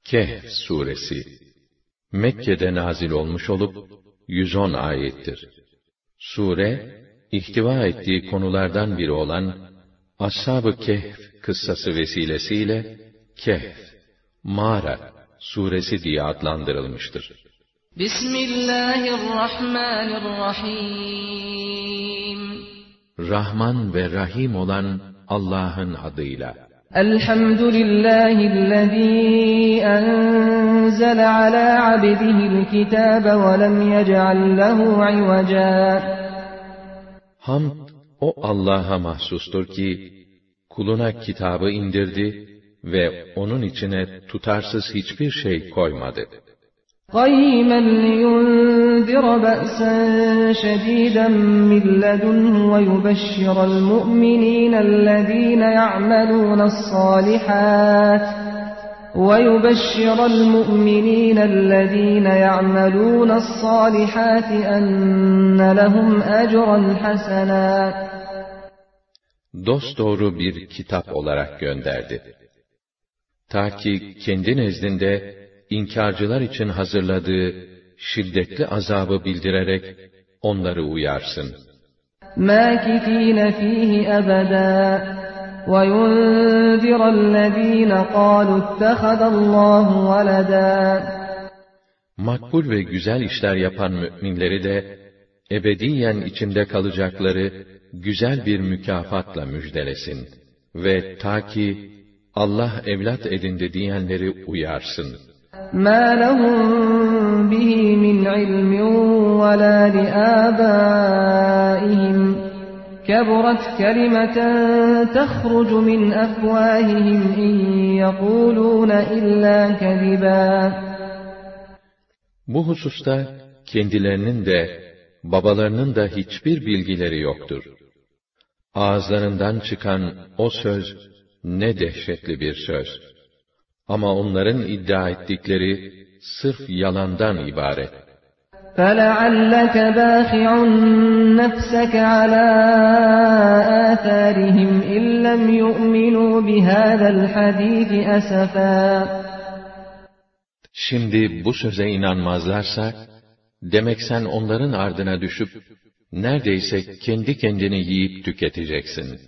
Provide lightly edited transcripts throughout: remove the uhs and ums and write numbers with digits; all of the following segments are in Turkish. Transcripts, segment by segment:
Kehf suresi Mekke'de nazil olmuş olup 110 ayettir. Sure, ihtiva ettiği konulardan biri olan Ashab-ı Kehf kıssası vesilesiyle Kehf, mağara suresi diye adlandırılmıştır. Bismillahirrahmanirrahim. Rahman ve Rahim olan Allah'ın adıyla. Elhamdülillahillezî enzele alâ abdihil kitâbe ve lem yec'al lehu ivecâ. Hamd, o Allah'a mahsustur ki, kuluna kitabı indirdi ve onun içine tutarsız hiçbir şey koymadı. قَيِّمًا لِيُنذِرَ بَأْسًا شَدِيدًا مِّن لَّدُنْهُ وَيُبَشِّرَ الْمُؤْمِنِينَ الَّذِينَ يَعْمَلُونَ الصَّالِحَاتِ أَنَّ لَهُمْ أَجْرًا حَسَنًا. Dosdoğru bir kitap olarak gönderdi. Ta ki kendi nezdinde İnkarcılar için hazırladığı şiddetli azabı bildirerek onları uyarsın. مَاكِثِينَ فِيهِ أَبَدًا وَيُنذِرَ الَّذِينَ قَالُوا اتَّخَذَ اللّٰهُ وَلَدًا. Makbul ve güzel işler yapan müminleri de ebediyen içinde kalacakları güzel bir mükafatla müjdelesin ve ta ki Allah evlat edindi diyenleri uyarsın. مَا لَهُمْ بِهِ مِنْ عِلْمٍ وَلَا لِآبَائِهِمْ كَبُرَتْ كَلِمَةً تَخْرُجُ مِنْ أَفْوَاهِهِمْ إِنْ يَقُولُونَ إِلَّا كَذِبًا. Bu hususta kendilerinin de babalarının da hiçbir bilgileri yoktur. Ağızlarından çıkan o söz ne dehşetli bir söz. Ama onların iddia ettikleri sırf yalandan ibaret. فَلَعَلَّكَ بَاخِعٌ نَفْسَكَ عَلَى آثَارِهِمْ إِنْ لَمْ يُؤْمِنُوا بِهَذَا الْحَدِيثِ أَسَفًا. Şimdi bu söze inanmazlarsa, demek sen onların ardına düşüp, neredeyse kendi kendini yiyip tüketeceksin.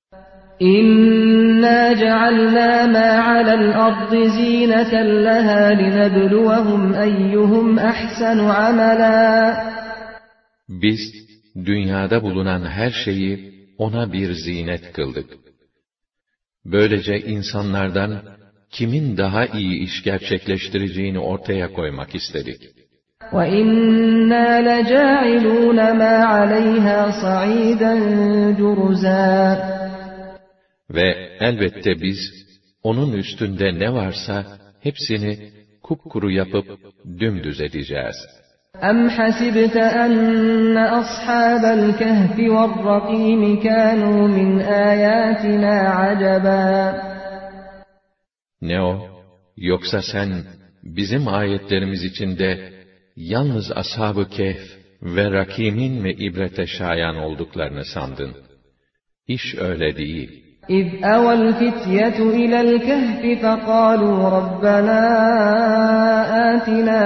İnna cealnâ mâ alel ardı zîneten lehâ linebluwahum eyyuhum ahsanu amela. Biz, dünyada bulunan her şeyi ona bir zinet kıldık. Böylece insanlardan kimin daha iyi iş gerçekleştireceğini ortaya koymak istedik. وَإِنَّا لَجَاعِلُونَ مَا عَلَيْهَا صَعِيدًا جُرُزًا. Ve elbette biz, onun üstünde ne varsa, hepsini kupkuru yapıp dümdüz edeceğiz. أَمْ حَسِبْتَ أَنَّ أَصْحَابَ الْكَهْفِ وَالرَّقِيمِ كَانُوا مِنْ آيَاتِنَا عَجَبًا. Ne o? Yoksa sen, bizim ayetlerimiz içinde, yalnız Ashab-ı Kehf ve Rakîm'in ve ibrete şayan olduklarını sandın. İş öyle değil. إِذْ أَوَى الْفِتْيَةُ إِلَى الْكَهْفِ فَقَالُوا رَبَّنَا آتِنَا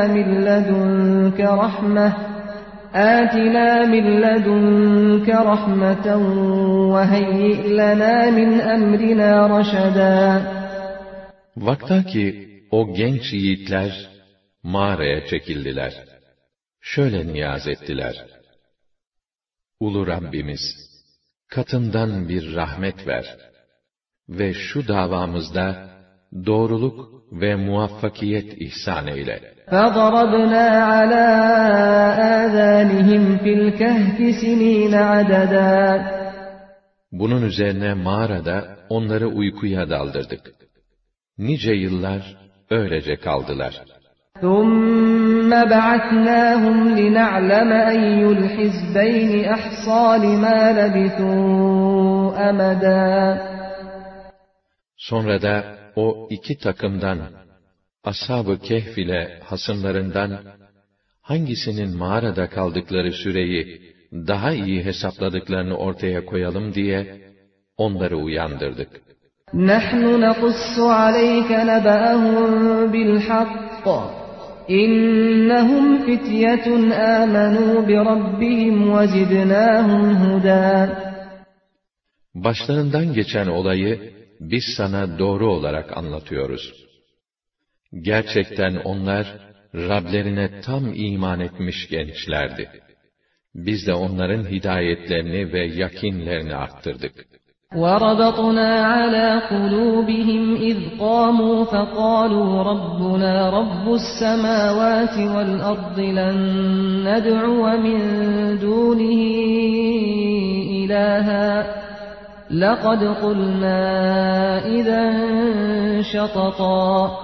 مِنْ لَدُنْكَ رَحْمَةً وَهَيِّئْ لَنَا مِنْ أَمْرِنَا رَشَدًا. Vaktaki o genç yiğitler mağaraya çekildiler. Şöyle niyaz ettiler: Ulu Rabbimiz, katından bir rahmet ver ve şu davamızda doğruluk ve muvaffakiyet ihsan eyle. فَضَرَبْنَا عَلَى آذَانِهِمْ فِي الْكَهْفِ سِنِينَ عَدَدًا. Bunun üzerine mağarada onları uykuya daldırdık. Nice yıllar öylece kaldılar. ثُمَّ بَعَثْنَاهُمْ لِنَعْلَمَ أَيُّ الْحِزْبَيْنِ أَحْصَىٰ لِمَا لَبِثُوا أَمَدًا. Sonra da o iki takımdan, Ashab-ı Kehf ile hasımlarından, hangisinin mağarada kaldıkları süreyi daha iyi hesapladıklarını ortaya koyalım diye, onları uyandırdık. نَحْنُ نَقُصُّ عَلَيْكَ نَبَأَهُم بِالْحَقِّ إِنَّهُمْ فِتْيَةٌ آمَنُوا بِرَبِّهِمْ وَزِدْنَاهُمْ هُدًى. Başlarından geçen olayı biz sana doğru olarak anlatıyoruz. Gerçekten onlar Rablerine tam iman etmiş gençlerdi. Biz de onların hidayetlerini ve yakinlerini arttırdık. وَرَبَطْنَا عَلَى قُلُوبِهِمْ إِذْ قَامُوا فَقَالُوا رَبُّنَا رَبُّ السَّمَاوَاتِ وَالْأَرْضِ لَن نَّدْعُوَ مِن دُونِهِ إِلَٰهًا لَقَدْ قُلْنَا إِذًا شَطَطًا.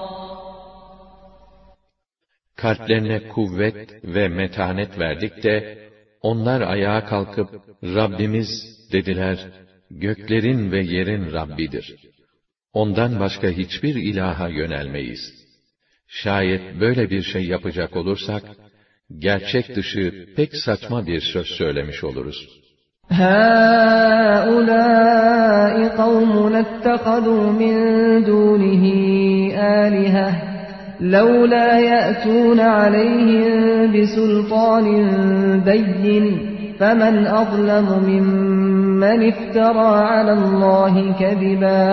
Kalplerine kuvvet ve metanet verdik de, onlar ayağa kalkıp, Rabbimiz dediler, göklerin ve yerin Rabbidir. Ondan başka hiçbir ilaha yönelmeyiz. Şayet böyle bir şey yapacak olursak, gerçek dışı pek saçma bir söz söylemiş oluruz. هَٰؤُلَاءِ قَوْمُنَا اتَّخَذُوا مِن دُونِهِ آلِهَةً لَوْلَا يَأْتُونَ عَلَيْهِم بِسُلْطَانٍ بَيِّنٍ فَمَنْ أَظْلَمُ مِمَّنِ افْتَرَىٰ عَلَى اللّٰهِ كَذِبًا.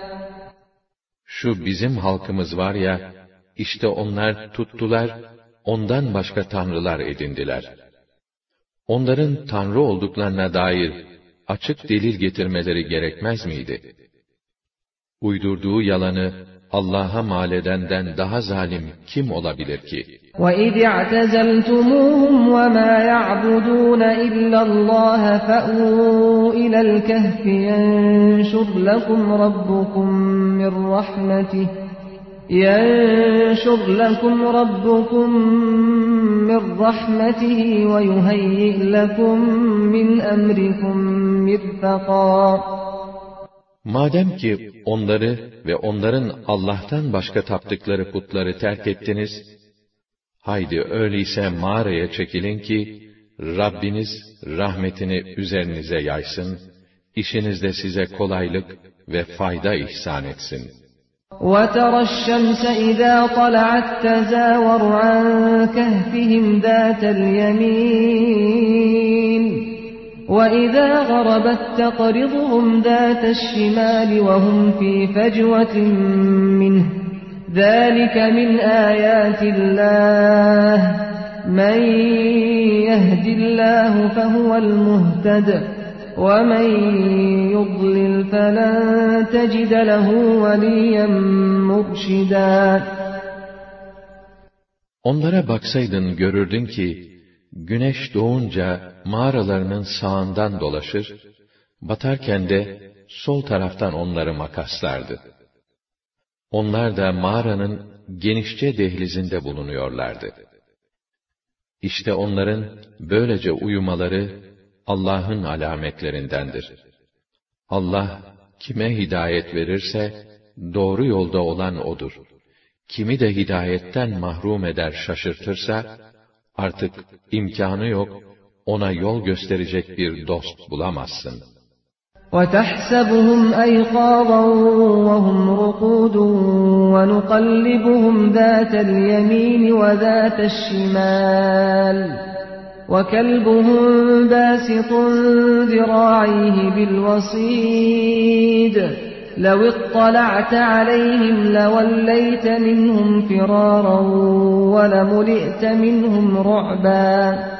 Şu bizim halkımız var ya, işte onlar tuttular, ondan başka tanrılar edindiler. Onların tanrı olduklarına dair açık delil getirmeleri gerekmez miydi? Uydurduğu yalanı Allah'a mal edenden daha zalim kim olabilir ki? وَإِذِ اعْتَزَلْتُمُوهُمْ وَمَا يَعْبُدُونَ إِلَّا اللَّهَ فَأْوُوا إِلَى الْكَهْفِ يَنشُرْ لَكُمْ رَبُّكُم مِّن رَّحْمَتِهِ وَيُهَيِّئْ لَكُم مِّنْ أَمْرِكُم مِّرْفَقًا. Madem ki onları ve onların Allah'tan başka taptıkları putları terk ettiniz, haydi öyleyse mağaraya çekilin ki, Rabbiniz rahmetini üzerinize yaysın, işinizde size kolaylık ve fayda ihsan etsin. وَتَرَى الشَّمْسَ إِذَا طَلَعَت تَّزَاوَرُ عَن كَهْفِهِمْ ذَاتَ الْيَمِينِ وَإِذَا غَرَبَت تَّقْرِضُهُمْ ذَاتَ الشِّمَالِ وَهُمْ فِي فَجْوَةٍ مِّنْهُ ذَٰلِكَ مِنْ آيَاتِ اللَّهِ مَن يَهْدِ اللَّهُ فَهُوَ الْمُهْتَدِ وَمَن يُضْلِلْ فَلَن تَجِدَ لَهُ وَلِيًّا مُرْشِدًا. Onlara baksaydın görürdün ki, güneş doğunca mağaralarının sağından dolaşır, batarken de sol taraftan onları makaslardı. Onlar da mağaranın genişçe dehlizinde bulunuyorlardı. İşte onların böylece uyumaları Allah'ın alametlerindendir. Allah kime hidayet verirse doğru yolda olan odur. Kimi de hidayetten mahrum eder, şaşırtırsa artık imkanı yok, ona yol gösterecek bir dost bulamazsın. وَتَحْسَبُهُمْ أَيْقَاظًا وَهُمْ رُقُودٌ وَنُقَلِّبُهُمْ ذَاتَ الْيَمِينِ وَذَاتَ الشِّمَالِ وَكَلْبُهُمْ بَاسِطٌ ذِرَاعَيْهِ بِالْوَصِيدِ لَوِ اطَّلَعْتَ عَلَيْهِمْ لَوَلَّيْتَ مِنْهُمْ فِرَارًا وَلَمُلِئْتَ مِنْهُمْ رُعْبًا.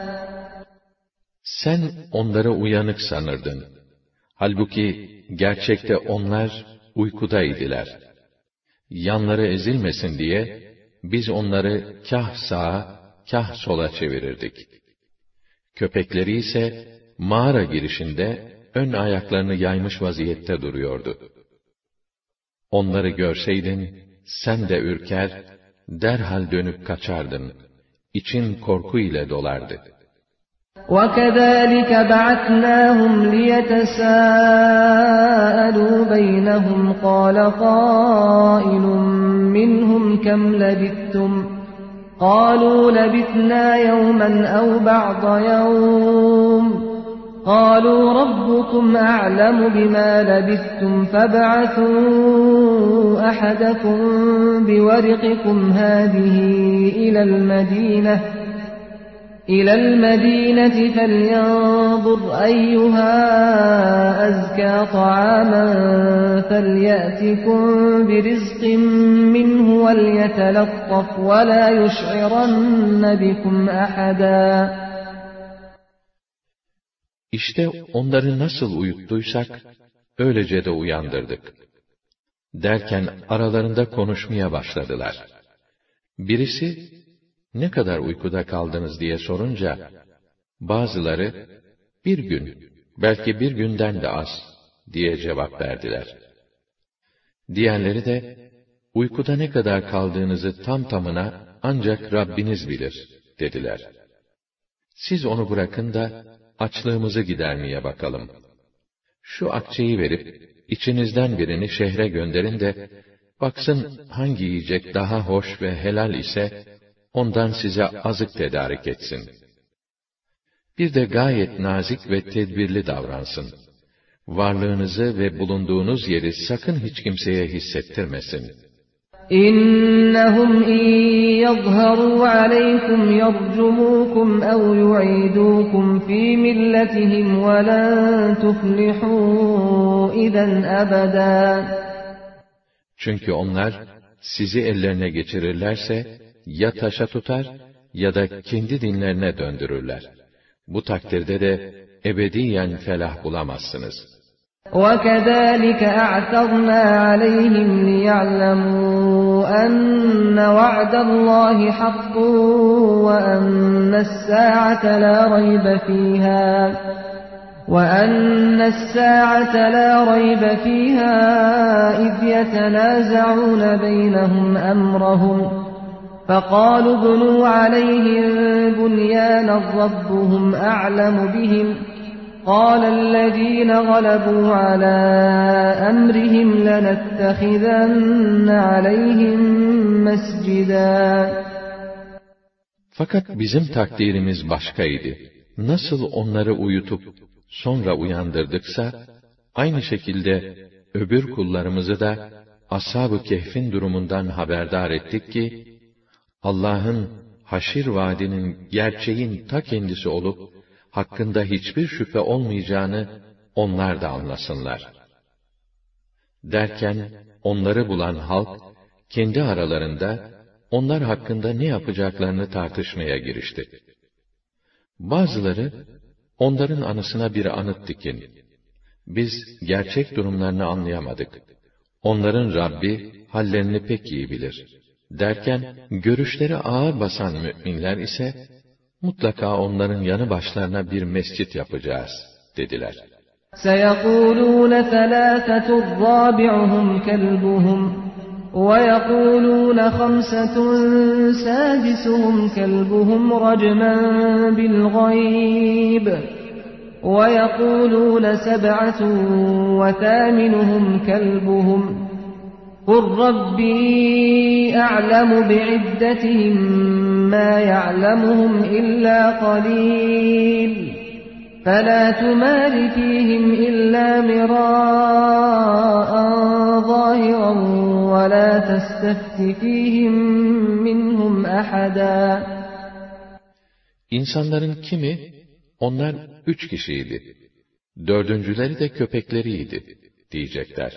Sen onları uyanık sanırdın. Halbuki gerçekte onlar uykudaydılar. Yanları ezilmesin diye biz onları kah sağa, kah sola çevirirdik. Köpekleri ise mağara girişinde ön ayaklarını yaymış vaziyette duruyordu. Onları görseydin, sen de ürker, derhal dönüp kaçardın. İçin korku ile dolardı. وَكَذَٰلِكَ بَعَثْنَاهُمْ لِيَتَسَاءَلُوا بَيْنَهُمْ قَالَ قَائِلٌ مِّنْهُمْ كَمْ لَبِثْتُمْ قَالُوا لَبِثْنَا يَوْمًا أَوْ بَعْضَ يَوْمٍ قالوا ربكم أعلم بما لبثتم فابعثوا أحدكم بورقكم هذه إلى المدينة فلينظر أيها أزكى طعاما فليأتكم برزق منه وليتلطف ولا يشعرن بكم أحدا. İşte onları nasıl uyuttuysak, öylece de uyandırdık. Derken aralarında konuşmaya başladılar. Birisi, ne kadar uykuda kaldınız diye sorunca, bazıları, bir gün, belki bir günden de az, diye cevap verdiler. Diğerleri de, uykuda ne kadar kaldığınızı tam tamına ancak Rabbiniz bilir, dediler. Siz onu bırakın da, açlığımızı gidermeye bakalım. Şu akçeyi verip, içinizden birini şehre gönderin de, baksın hangi yiyecek daha hoş ve helal ise, ondan size azık tedarik etsin. Bir de gayet nazik ve tedbirli davransın. Varlığınızı ve bulunduğunuz yeri sakın hiç kimseye hissettirmesin. İnnehum in yadhharu aleykum yercumukum ev yu'idukum fi milletihim ve len tuflihu izen ebeda. Çünkü onlar sizi ellerine geçirirlerse ya taşa tutar ya da kendi dinlerine döndürürler. Bu takdirde de ebediyen felah bulamazsınız. وَكَذَٰلِكَ أَعْثَرْنَا عَلَيْهِمْ لِيَعْلَمُوا أَنَّ وَعْدَ اللَّهِ حَقٌّ وَأَنَّ السَّاعَةَ لَا رَيْبَ فِيهَا إِذْ يَتَنَازَعُونَ بَيْنَهُمْ أَمْرَهُمْ فَقَالُوا ابْنُوا عَلَيْهِمْ بُنْيَانًا رَبُّهُمْ أَعْلَمُ بِهِمْ قَالَ الَّذِينَ غَلَبُوا عَلَى أَمْرِهِمْ لَنَتَّخِذَنَّ عَلَيْهِمْ مَسْجِدًا. Fakat bizim takdirimiz başkaydı. Nasıl onları uyutup sonra uyandırdıksa, aynı şekilde öbür kullarımızı da Ashab-ı Kehf'in durumundan haberdar ettik ki, Allah'ın Haşir vaadinin gerçeğin ta kendisi olup, hakkında hiçbir şüphe olmayacağını onlar da anlasınlar. Derken, onları bulan halk, kendi aralarında, onlar hakkında ne yapacaklarını tartışmaya girişti. Bazıları, onların anısına bir anıt dikin. Biz, gerçek durumlarını anlayamadık. Onların Rabbi, hallerini pek iyi bilir. Derken, görüşleri ağır basan müminler ise, mutlaka onların yanı başlarına bir mescit yapacağız, dediler. سَيَقُولُونَ ثَلَاثَةٌ رَّابِعُهُمْ كَلْبُهُمْ وَيَقُولُونَ خَمْسَةٌ سَادِسُهُمْ كَلْبُهُمْ رَجْمًا بِالْغَيْبِ وَيَقُولُونَ سَبْعَةٌ وَثَامِنُهُمْ كَلْبُهُمْ قُلْ رَبِّي أَعْلَمُ بِعِدَّتِهِمْ مَا يَعْلَمُهُمْ إِلَّا قَلِيلٌ فَلَا تُمَارِ فِيهِمْ إِلَّا مِرَاءً ظَاهِرًا وَلَا تَسْتَفْتِ فِيهِمْ مِنْهُمْ أَحَدًا. İnsanların kimi, onlar 3 kişiydi, dördüncüleri de köpekleriydi, diyecekler.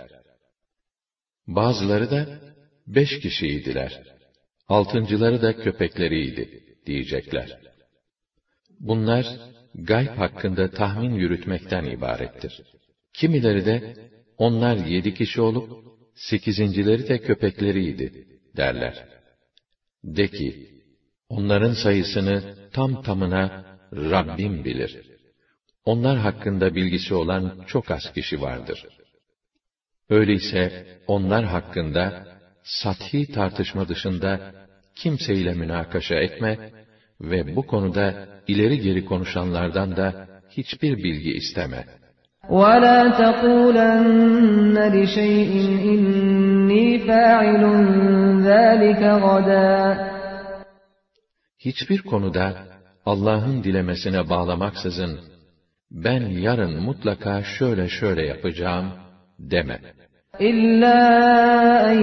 Bazıları da 5 kişiydiler, altıncıları da köpekleriydi, diyecekler. Bunlar, gayb hakkında tahmin yürütmekten ibarettir. Kimileri de, onlar 7 kişi olup, 8'incileri de köpekleriydi, derler. De ki, onların sayısını tam tamına Rabbim bilir. Onlar hakkında bilgisi olan çok az kişi vardır. Öyleyse, onlar hakkında, sathi tartışma dışında, kimseyle münakaşa etme ve bu konuda ileri geri konuşanlardan da hiçbir bilgi isteme. وَلَا تَقُولَنَّ لِشَيْءٍ إِنِّي فَاعِلٌ ذَٰلِكَ غَدًا. Hiçbir konuda Allah'ın dilemesine bağlamaksızın, ben yarın mutlaka şöyle yapacağım deme. İlla en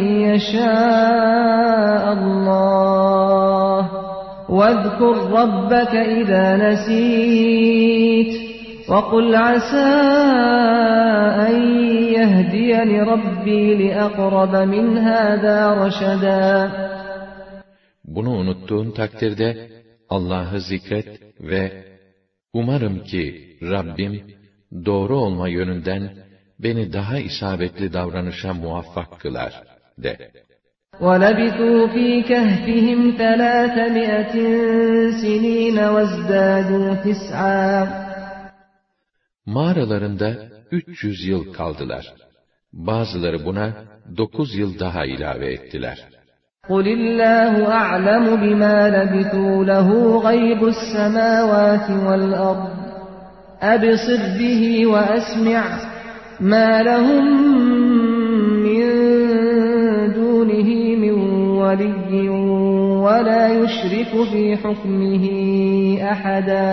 yeşâ'allâh ve'zkur rabbeke izâ nesît ve kul asâ en yehdiyeni rabbi li'akrabe min hâzâ reşedâ. Bunu unuttuğun takdirde Allah'ı zikret ve umarım ki Rabbim doğru olma yönünden beni daha isabetli davranışa muvaffak kılar de. وَلَبِثُوا فِي كَهْفِهِمْ 300 سِنِينَ وَازْدَادُوا تِسْعًا. Mağaralarında 300 yıl kaldılar. Bazıları buna 9 yıl daha ilave ettiler. قُلِ اللّٰهُ أَعْلَمُ بِمَا لَبِثُوا لَهُ غَيْبُ السَّمَاوَاتِ وَالْأَرْضِ أَبْصِرْ بِهِ وَأَسْمِعْ مَا لَهُم مِّن دُونِهِ مِن وَلِيٍّ وَلَا يُشْرِكُ فِي حُكْمِهِ أَحَدًا.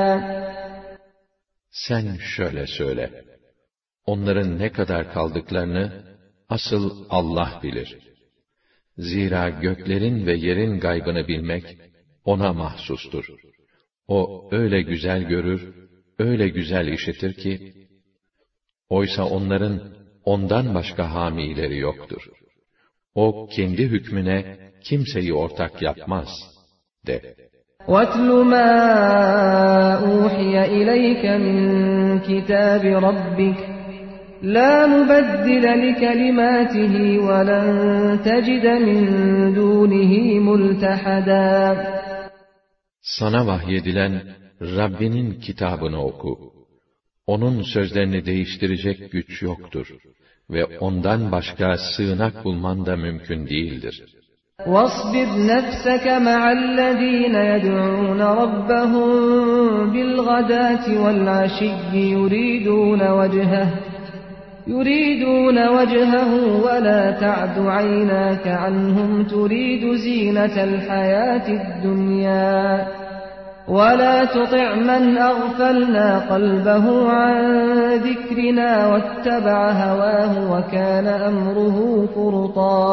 Sen şöyle söyle, onların ne kadar kaldıklarını asıl Allah bilir. Zira göklerin ve yerin gaybını bilmek ona mahsustur. O öyle güzel görür, öyle güzel işitir ki, oysa onların ondan başka hamileri yoktur. O kendi hükmüne kimseyi ortak yapmaz de. وَاتْلُ مَا أُوحِيَ إِلَيْكَ مِنْ كِتَابِ رَبِّكَ لَا مُبَدِّلَ لِكَلِمَاتِهِ وَلَنْ تَجِدَ مِنْ دُونِهِ مُلْتَحَدًا. Sana vahyedilen Rabbinin kitabını oku. Onun sözlerini değiştirecek güç yoktur ve ondan başka sığınak bulman da mümkün değildir. وَاصْبِرْ نَفْسَكَ مَعَ الَّذ۪ينَ يَدْعُونَ رَبَّهُمْ بِالْغَدَاةِ وَالْعَشِيِّ يُرِيدُونَ وَجْهَهُ وَلَا تَعْدُ عَيْنَاكَ عَنْهُمْ تُرِيدُ زِينَةَ الْحَيَاةِ الدُّنْيَا وَلَا تُطِعْ مَنْ أَغْفَلْنَا قَلْبَهُ عَنْ ذِكْرِنَا وَاتَّبَعَ هَوَاهُ وَكَانَ أَمْرُهُ فُرُطًا.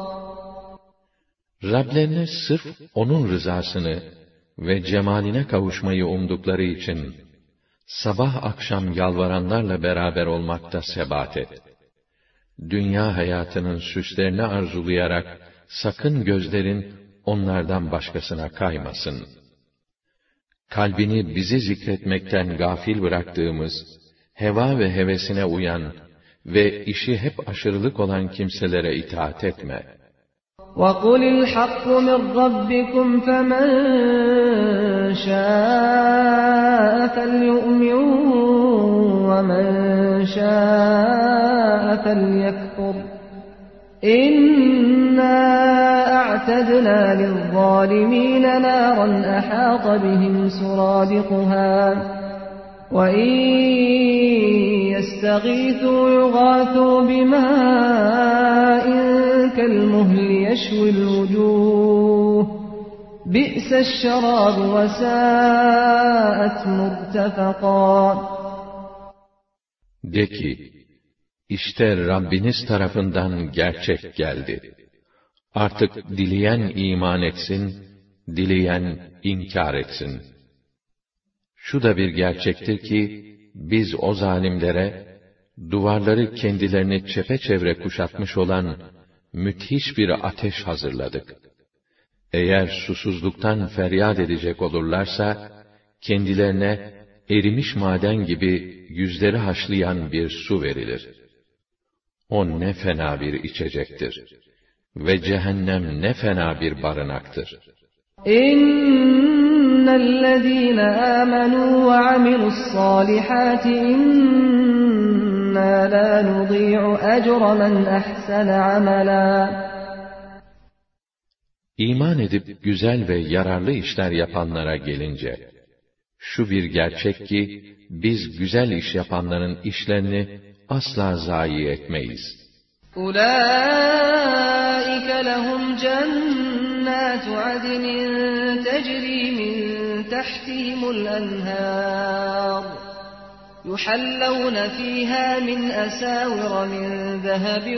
Rablerine sırf onun rızasını ve cemaline kavuşmayı umdukları için sabah akşam yalvaranlarla beraber olmakta sebat et. Dünya hayatının süslerini arzulayarak sakın gözlerin onlardan başkasına kaymasın. Kalbini bizi zikretmekten gafil bıraktığımız, heva ve hevesine uyan ve işi hep aşırılık olan kimselere itaat etme. وَقُلِ الْحَقُّ مِنْ رَبِّكُمْ فَمَنْ شَاءَ فَلْيُؤْمِنْ وَمَنْ شَاءَ فَلْيَكْفُرْ إِنَّا أَعْتَدْنَا لِلظَّالِمِينَ نَارًا أَحَاطَ بِهِمْ سُرَادِقُهَا وَإِنْ يَسْتَغِيثُوا يُغَاثُوا بِمَاءٍ كَالْمُهْلِ يَشْوِي الْوُجُوهَ بِئْسَ الشَّرَابُ وَسَاءَتْ مُرْتَفَقًا. De ki, işte Rabbiniz tarafından gerçek geldi. Artık dileyen iman etsin, dileyen inkar etsin. Şu da bir gerçektir ki, biz o zalimlere, duvarları kendilerini çepeçevre kuşatmış olan müthiş bir ateş hazırladık. Eğer susuzluktan feryat edecek olurlarsa, kendilerine erimiş maden gibi yüzleri haşlayan bir su verilir. O ne fena bir içecektir. Ve cehennem ne fena bir barınaktır. İnnellezîne âmenû ve amilussâlihâti innâ lâ nudî'u ecre men ahsene amelâ. İman edip güzel ve yararlı işler yapanlara gelince, şu bir gerçek ki, biz güzel iş yapanların işlerini asla zayi etmeyiz. Ulaike lehum cennatu adnin tecri min tahtihimul enhar يحلون فيها من أساور من ذهب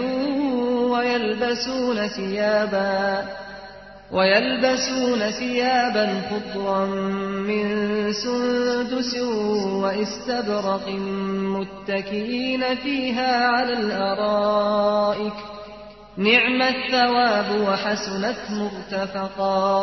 ويلبسون ثيابا خضرا من سندس واستبرق متكئين فيها على الأرائك نعم الثواب وحسنت مرتفقا.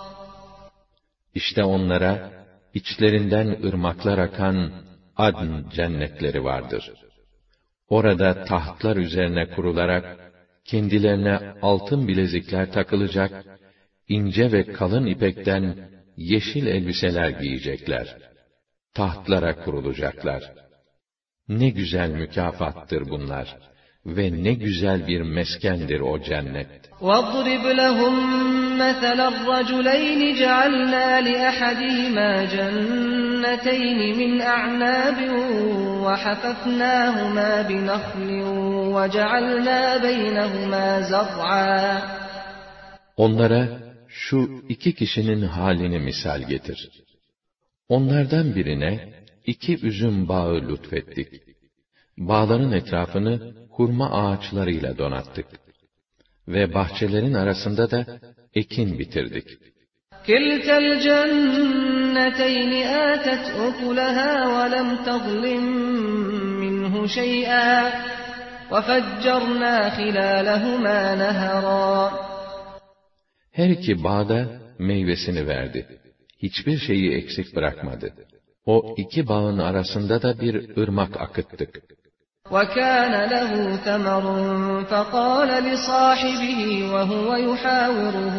İşte onlara içlerinden ırmaklar akan Adn cennetleri vardır. Orada tahtlar üzerine kurularak kendilerine altın bilezikler takılacak, ince ve kalın ipekten yeşil elbiseler giyecekler. Tahtlara kurulacaklar. Ne güzel mükafattır bunlar ve ne güzel bir meskendir o cennet. وَاضْرِبْ لَهُمْ مَثَلَ الرَّجُلَيْنِ جَعَلْنَا لِأَحَدِهِمَا جَنَّتَيْنِ مِنْ أَعْنَابٍ وَحَفَفْنَاهُمَا بِنَخْلٍ وَجَعَلْنَا بَيْنَهُمَا زَرْعًا. Onlara şu iki kişinin halini misal getir. Onlardan birine 2 üzüm bağı lütfettik. Bağların etrafını hurma ağaçlarıyla donattık. Ve bahçelerin arasında da ekin bitirdik. كِلْتَا الْجَنَّتَيْنِ آتَتْ أُكُلَهَا وَلَمْ تَظْلِمْ مِنْهُ شَيْئًا وَفَجَّرْنَا خِلَالَهُمَا نَهَرًا. Her iki bağda meyvesini verdi. Hiçbir şeyi eksik bırakmadı. O iki bağın arasında da bir ırmak akıttık. وَكَانَ لَهُ ثَمَرٌ فَقَالَ لِصَاحِبِهِ وَهُوَ يُحَاوِرُهُ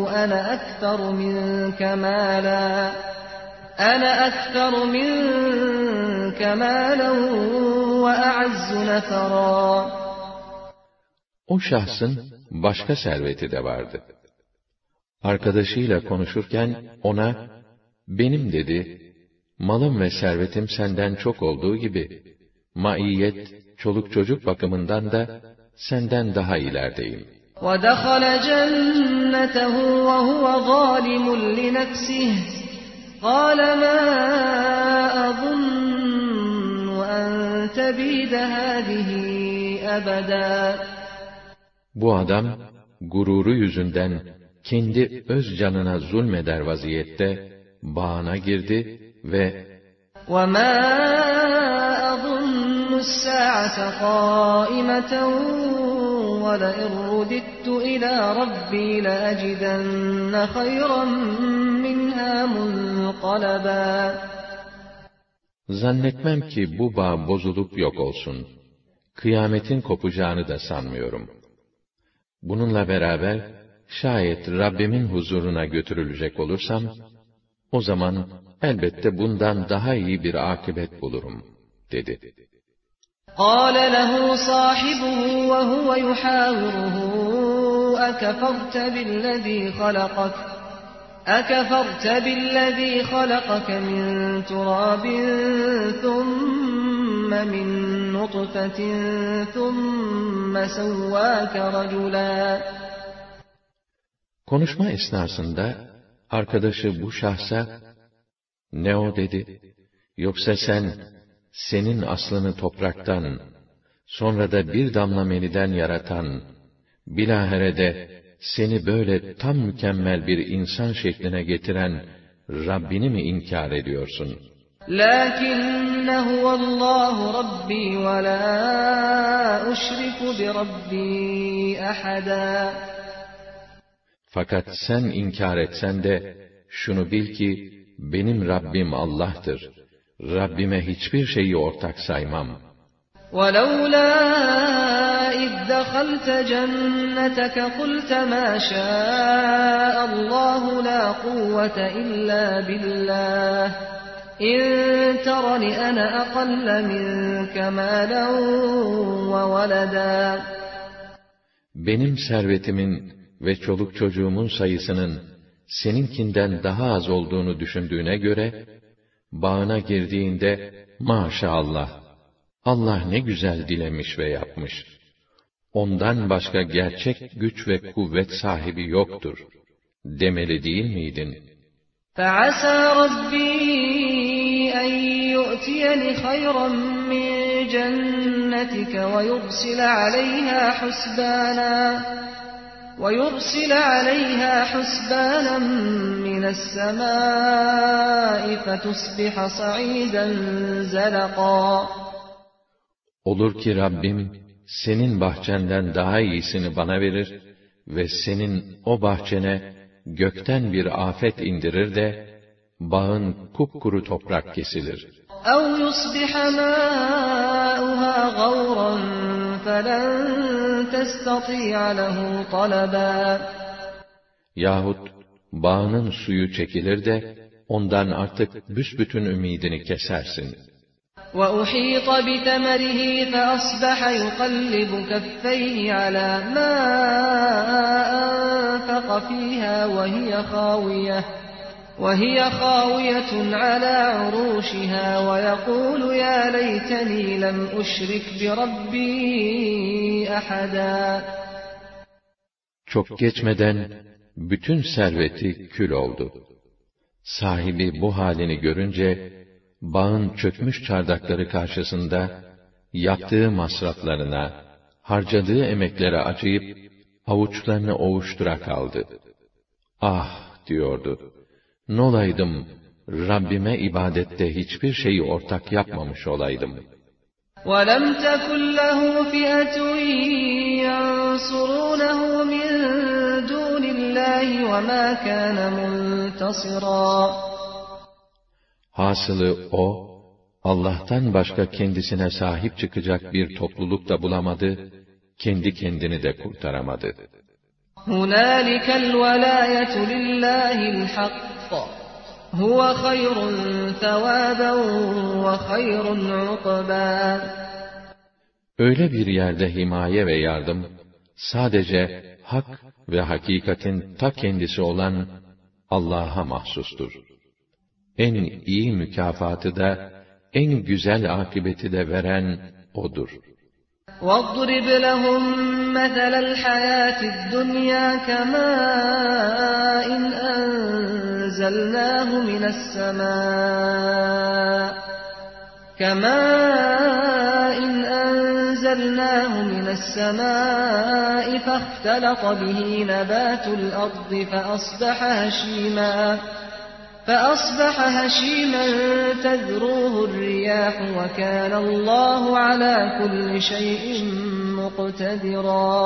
أَنَا أَكْثَرُ مِنكَ مَالًا وَأَعَزُّ نَفَرًا. O şahsın başka serveti de vardı. Arkadaşıyla konuşurken ona, benim dedi, malım ve servetim senden çok olduğu gibi, maiyet, çoluk çocuk bakımından da senden daha ilerideyim. وَدَخَلَ جَنَّتَهُ وَهُوَ ظَالِمٌ لِنَفْسِهِ قَالَ مَا أَظُنُّ أَن تَبِيدَ هَٰذِهِ أَبَدًا. Bu adam, gururu yüzünden kendi öz canına zulmeder vaziyette bağına girdi ve وَمَا أَظُنُّ السَّاعَةَ قَائِمَةً وَلَئِن رُّدِدتُّ إِلَى رَبِّي لَأَجِدَنَّ خَيْرًا مِنْهَا مُنقَلَبًا. Zannetmem ki bu bağ bozulup yok olsun. Kıyametin kopacağını da sanmıyorum. Bununla beraber, şayet Rabbimin huzuruna götürülecek olursam, o zaman elbette bundan daha iyi bir akıbet bulurum, dedi. قَالَ لَهُ صَاحِبُهُ وَهُوَ يُحَاوِرُهُ أَكَفَرْتَ بِالَّذِي خَلَقَكَ مِنْ تُرَابٍ ثُمَّ مِنْ نُطْفَةٍ ثُمَّ سَوَّاكَ رَجُلًا. Konuşma esnasında, arkadaşı bu şahsa, ne o dedi, yoksa senin aslını topraktan, sonra da bir damla meniden yaratan, bilahare de seni böyle tam mükemmel bir insan şekline getiren Rabbini mi inkar ediyorsun? لَكِنَّ هُوَ اللّٰهُ رَبِّي وَلَا أُشْرِكُ بِرَبِّي أَحَدًا. Fakat sen inkar etsen de, şunu bil ki, benim Rabbim Allah'tır. Rabbime hiçbir şeyi ortak saymam. وَلَوْلَا إِذْ دَخَلْتَ جَنَّتَكَ قُلْتَ مَا شَاءَ اللّٰهُ لَا قُوَّةَ إِلَّا بِاللّٰهِ إِن تَرَنِ أَنَا أَقَلَّ مِنكَ مَالًا وَوَلَدًا. Benim servetimin ve çoluk çocuğumun sayısının seninkinden daha az olduğunu düşündüğüne göre, bağına girdiğinde, maşallah, Allah ne güzel dilemiş ve yapmış. Ondan başka gerçek güç ve kuvvet sahibi yoktur, demeli değil miydin? فَعَسَى رَبِّي أن يؤتيني خيرا من جنتك ويرسل عليها حسبانا من السماء فتصبح صعيدا زلقا. Olur ki Rabbim, senin bahçenden daha iyisini bana verir ve senin o bahçene gökten bir afet indirir de, bağın kupkuru toprak kesilir. أَوْ يُصْبِحَ مَاؤُهَا غَوْرًا فَلَنْ تَسْتَطِيعَ لَهُ طَلَبًا. Yahut bağının suyu çekilir de, ondan artık büsbütün ümidini kesersin. وَأُحِيطَ بِثَمَرِهِ فَأَصْبَحَ يُقَلِّبُ كَفَّيْهِ عَلَى مَا أَنفَقَ فِيهَا وَهِيَ خَاوِيَةٌ عَلَى عُرُوشِهَا وَيَقُولُ يَا لَيْتَنِي لَمْ أُشْرِكْ بِرَبِّي أَحَدًا. Çok geçmeden bütün serveti kül oldu. Sahibi bu halini görünce, bağın çökmüş çardakları karşısında, yaptığı masraflarına, harcadığı emeklere acıyıp, avuçlarını ovuştura kaldı. Ah, diyordu, n'olaydım, Rabbime ibadette hiçbir şeyi ortak yapmamış olaydım. وَلَمْ تَكُنْ لَهُ فِئَةٌ يَنْصُرُونَهُ مِنْ دُونِ اللّٰهِ وَمَا كَانَ مُنْتَصِرًا. Hasılı o, Allah'tan başka kendisine sahip çıkacak bir topluluk da bulamadı, kendi kendini de kurtaramadı. هُنَالِكَ الْوَلَايَةُ لِلّٰهِ الْحَقِّ هُوَ خَيْرٌ ثَوَابًا وَخَيْرٌ عُقْبًا. Öyle bir yerde himaye ve yardım, sadece hak ve hakikatin ta kendisi olan Allah'a mahsustur. En iyi mükafatı da, en güzel akıbeti de veren O'dur. وَاضْرِبْ لَهُمْ مَثَلَ الْحَيَاةِ الدُّنْيَا كَمَاءٍ أَنزَلْنَاهُ مِنَ السَّمَاءِ فَاخْتَلَطَ بِهِ نَبَاتُ الْأَرْضِ فَأَصْبَحَ هَشِيمًا تَذْرُوهُ الرِّيَاحُ وَكَانَ اللّٰهُ عَلَى كُلِّ شَيْءٍ مُقْتَدِرًا.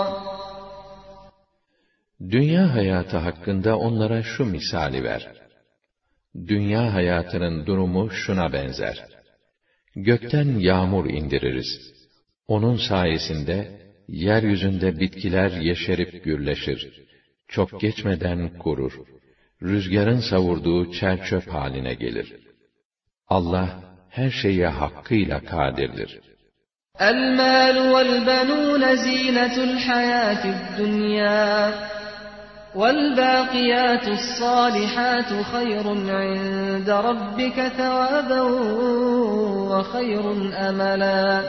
Dünya hayatı hakkında onlara şu misali ver. Dünya hayatının durumu şuna benzer. Gökten yağmur indiririz. Onun sayesinde yeryüzünde bitkiler yeşerip gürleşir. Çok geçmeden kurur. Rüzgarın savurduğu çer çöp haline gelir. Allah her şeye hakkıyla kadirdir. الْمَالُ وَالْبَنُونَ زِينَةُ الْحَيَاةِ الدُّنْيَا وَالْبَاقِيَاتُ الصَّالِحَاتُ خَيْرٌ عِندَ رَبِّكَ ثَوَابًا وَخَيْرٌ أَمَلًا.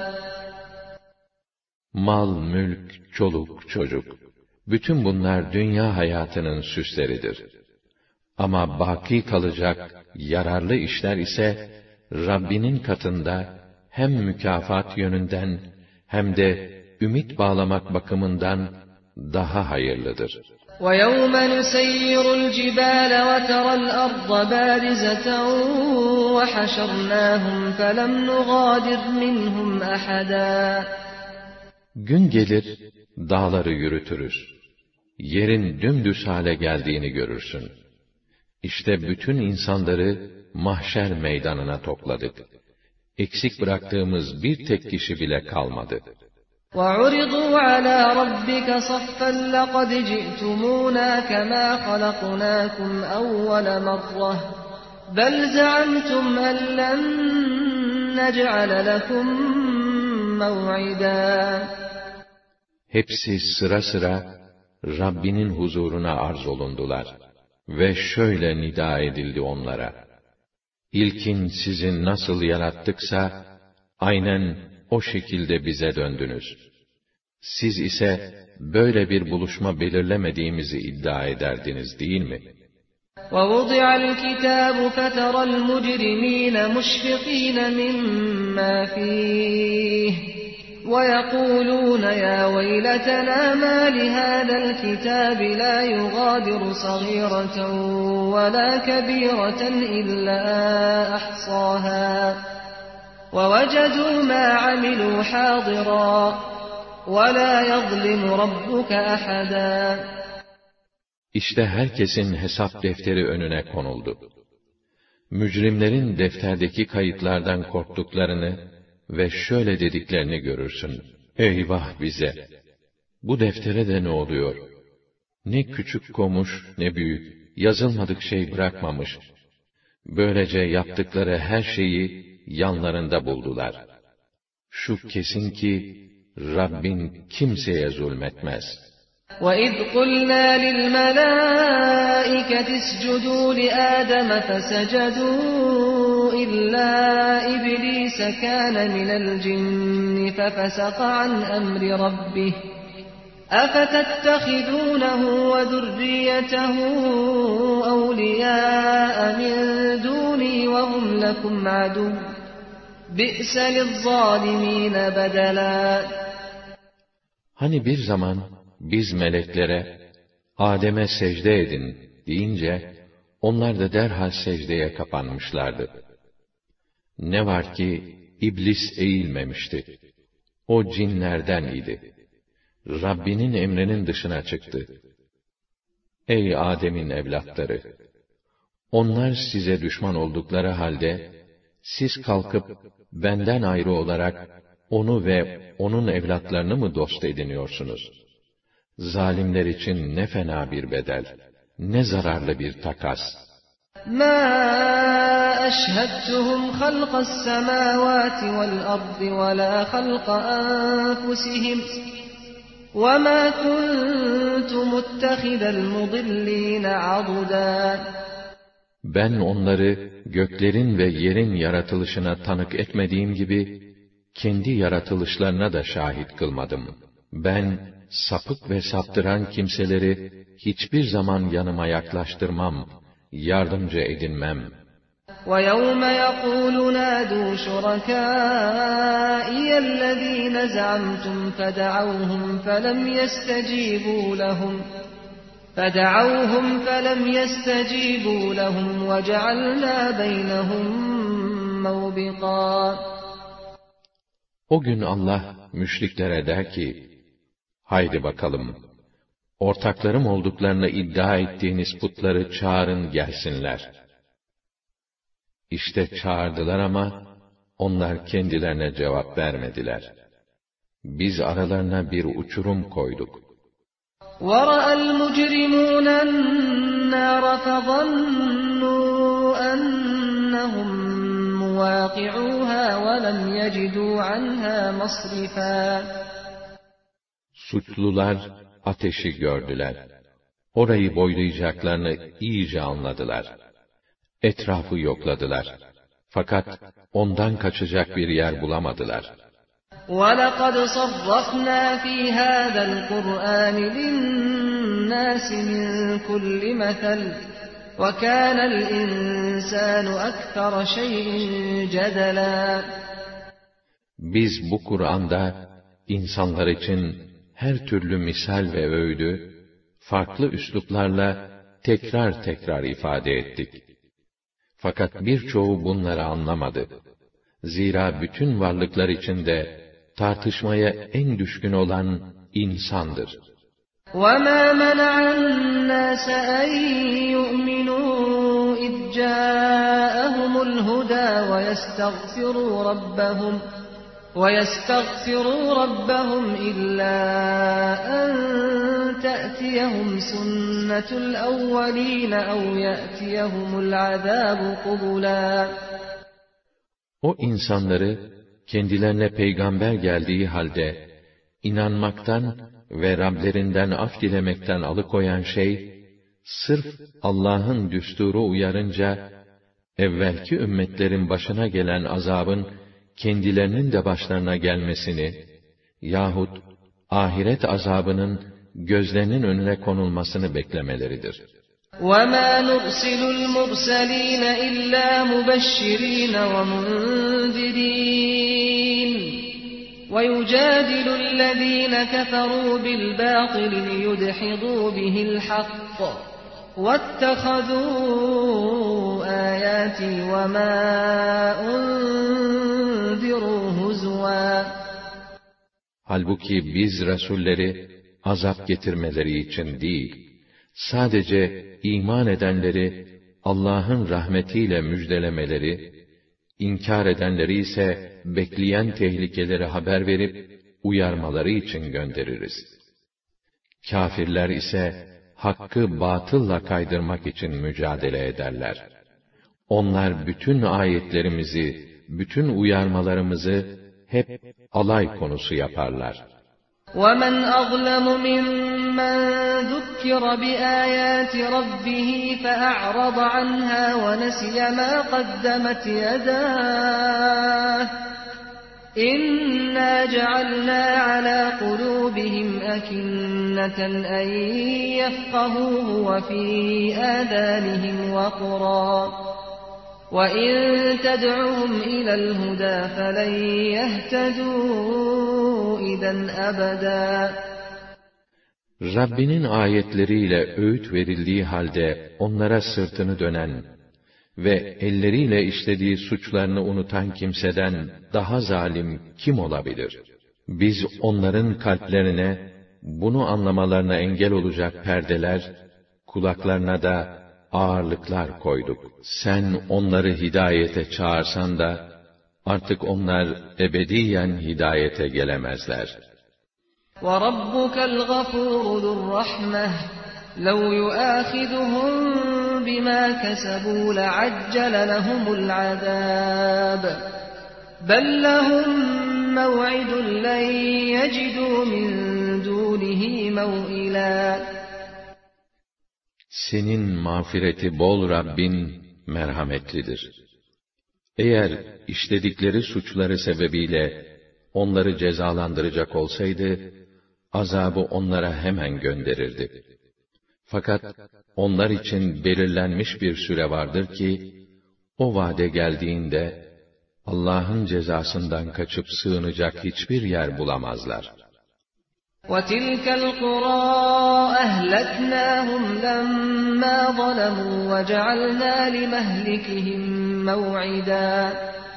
Mal, mülk, çoluk, çocuk, bütün bunlar dünya hayatının süsleridir. Ama baki kalacak yararlı işler ise Rabbinin katında hem mükafat yönünden hem de ümit bağlamak bakımından daha hayırlıdır. وَيَوْمَ نُسَيِّرُ الْجِبَالَ وَتَرَى الْأَرْضَ بَارِزَةً وَحَشَرْنَاهُمْ فَلَمْ نُغَادِرْ مِنْهُمْ أَحَدًا. Gün gelir, dağları yürütürüz. Yerin dümdüz hale geldiğini görürsün. İşte bütün insanları mahşer meydanına topladık. Eksik bıraktığımız bir tek kişi bile kalmadı. وَعُرِضُوا عَلَى رَبِّكَ صَفًّا لَقَدْ جِئْتُمُونَا كَمَا خَلَقْنَاكُمْ أَوَّلَ مَرَّةٍ بَلْ زَعَمْتُمْ أَنْ لَنْ نَجْعَلَ لَكُمْ مَوْعِدًا. Hepsi sıra sıra Rabbinin huzuruna arz olundular ve şöyle nida edildi onlara: İlkin sizi nasıl yarattıksa aynen o şekilde bize döndünüz. Siz ise böyle bir buluşma belirlemediğimizi iddia ederdiniz değil mi? وَوُضِعَ الْكِتَابُ فَتَرَى الْمُجْرِمِينَ مُشْفِقِينَ مِمَّا فِيهِ وَيَقُولُونَ يَا وَيْلَتَنَا مَا لِهَذَا الْكِتَابِ لَا يُغَادِرُ صَغِيرَةً وَلَا كَبِيرَةً إِلَّا أَحْصَاهَا وَوَجَدُوا مَا عَمِلُوا حَاضِرًا وَلَا يَظْلِمُ رَبُّكَ أَحَدًا. İşte herkesin hesap defteri önüne konuldu. Mücrimlerin defterdeki kayıtlardan korktuklarını ve şöyle dediklerini görürsün: Eyvah bize! Bu deftere de ne oluyor? Ne küçük komuş, ne büyük, yazılmadık şey bırakmamış. Böylece yaptıkları her şeyi yanlarında buldular. Şu kesin ki, Rabbin kimseye zulmetmez. وَإِذْ قُلْنَا لِلْمَلَائِكَةِ اسْجُدُوا لِآدَمَ فَسَجَدُوا إِلَّا إِبْلِيسَ كَانَ مِنَ الْجِنِّ فَفَسَقَ عَنْ أَمْرِ رَبِّهِ أَفَتَتَّخِذُونَهُ وَذُرِّيَّتَهُ أَوْلِيَاءَ مِن دُونِي وَهُمْ لَكُمْ عَدُوٌّ بِئْسَ لِلظَّالِمِينَ بَدَلًا. Hani bir zaman biz meleklere, Adem'e secde edin deyince, onlar da derhal secdeye kapanmışlardı. Ne var ki, iblis eğilmemişti. O cinlerden idi. Rabbinin emrinin dışına çıktı. Ey Adem'in evlatları! Onlar size düşman oldukları halde, siz kalkıp, benden ayrı olarak, onu ve onun evlatlarını mı dost ediniyorsunuz? Zalimler için ne fena bir bedel, ne zararlı bir takas. مَا أَشْهَدْتُهُمْ خَلْقَ السَّمَاوَاتِ وَالْأَرْضِ وَلَا خَلْقَ أَنفُسِهِمْ وَمَا كُنْتُ مُتَّخِذَ الْمُضِلِّينَ عَضُدًا. Ben onları göklerin ve yerin yaratılışına tanık etmediğim gibi, kendi yaratılışlarına da şahit kılmadım. Ben, sapık ve saptıran kimseleri hiçbir zaman yanıma yaklaştırmam, yardımcı edinmem. وَيَوْمَ يَقُولُ نَادُوا شُرَكَائِيَ الَّذ۪ينَ زَعَمْتُمْ فَدَعَوْهُمْ فَلَمْ يَسْتَجِيبُوا لَهُمْ وَجَعَلْنَا بَيْنَهُمْ مَوْبِقًا. O gün Allah müşriklere der ki, haydi bakalım, ortaklarım olduklarını iddia ettiğiniz putları çağırın gelsinler. İşte çağırdılar ama, onlar kendilerine cevap vermediler. Biz aralarına bir uçurum koyduk. وَرَأَى الْمُجْرِمُونَ النَّارَ فَظَنُّوا أَنَّهُمْ مُوَاقِعُوهَا وَلَمْ يَجِدُوا عَنْهَا مَصْرِفًا. Suçlular ateşi gördüler. Orayı boylayacaklarını iyice anladılar. Etrafı yokladılar. Fakat ondan kaçacak bir yer bulamadılar. وَلَقَدْ صَرَّفْنَا فِي هَذَا الْقُرْآنِ لِلنَّاسِ مِنْ كُلِّ مَثَلٍ وَكَانَ الْإِنْسَانُ أَكْثَرَ شَيْءٍ جَدَلًا. Biz bu Kur'an'da insanlar için her türlü misal ve öğüdü, farklı üsluplarla tekrar tekrar ifade ettik. Fakat birçoğu bunları anlamadı. Zira bütün varlıklar içinde tartışmaya en düşkün olan insandır. وَمَا مَنَعَ النَّاسَ أَنْ يُؤْمِنُوا إِذْ جَاءَهُمُ الْهُدَى وَيَسْتَغْفِرُوا رَبَّهُمْ إِلَّا أَنْ تَأْتِيَهُمْ سُنَّةُ الْأَوَّلِينَ أَوْ يَأْتِيَهُمُ الْعَذَابُ قُبُلًا. O insanları kendilerine peygamber geldiği halde inanmaktan ve Rablerinden af dilemekten alıkoyan şey, sırf Allah'ın düsturu uyarınca, evvelki ümmetlerin başına gelen azabın kendilerinin de başlarına gelmesini yahut ahiret azabının gözlerinin önüne konulmasını beklemeleridir. وَمَا نُرْسِلُ الْمُرْسَلِينَ إِلَّا مُبَشِّرِينَ وَمُنذِرِينَ وَيُجَادِلُ الَّذِينَ كَفَرُوا بِالْبَاطِلِ لِيُدْحِضُوا بِهِ الْحَقَّ وَاتَّخَذُوا آيَاتِي وَمَا أُنذِرُوا هُزُوًا. Halbuki biz Resulleri azap getirmeleri için değil, sadece iman edenleri Allah'ın rahmetiyle müjdelemeleri, inkar edenleri ise bekleyen tehlikeleri haber verip uyarmaları için göndeririz. Kâfirler ise hakkı batılla kaydırmak için mücadele ederler. Onlar bütün ayetlerimizi, bütün uyarmalarımızı hep alay konusu yaparlar. وَمَنْ أَظْلَمُ مِمَّنْ ذُكِّرَ بِآيَاتِ رَبِّهِ فَأَعْرَضَ عَنْهَا وَنَسِيَ مَا قَدَّمَتْ يَدَاهُ إِنَّا جَعَلْنَا عَلَى قُلُوبِهِمْ أَكِنَّةً أَنْ يَفْقَهُوهُ وَفِي آذَانِهِمْ وَقْرًا وَإِنْ تَدْعُهُمْ إِلَى الْهُدَى فَلَنْ يَهْتَدُوا إِذًا أَبَدًا. Rabbinin ayetleriyle öğüt verildiği halde onlara sırtını dönen ve elleriyle işlediği suçlarını unutan kimseden daha zalim kim olabilir? Biz onların kalplerine bunu anlamalarına engel olacak perdeler, kulaklarına da ağırlıklar koyduk. Sen onları hidayete çağırsan da artık onlar ebediyen hidayete gelemezler. وَرَبُّكَ الْغَفُورُ ذُو الرَّحْمَةِ لَوْ يُؤَاخِذُهُم بِمَا كَسَبُوا لَعَجَّلَ لَهُمُ الْعَذَابَ بَل لَّهُم مَّوْعِدٌ لَّن يَجِدُوا مِن دُونِهِ مَوْئِلًا. Senin mağfireti bol Rabbin merhametlidir. Eğer işledikleri suçları sebebiyle onları cezalandıracak olsaydı, azabı onlara hemen gönderirdi. Fakat onlar için belirlenmiş bir süre vardır ki, o vade geldiğinde, Allah'ın cezasından kaçıp sığınacak hiçbir yer bulamazlar. وَتِلْكَ الْقُرَىٰ أَهْلَكْنَاهُمْ لَمَّا ظَلَمُوا وَجَعَلْنَا لِمَهْلِكِهِمْ مَوْعِدًا.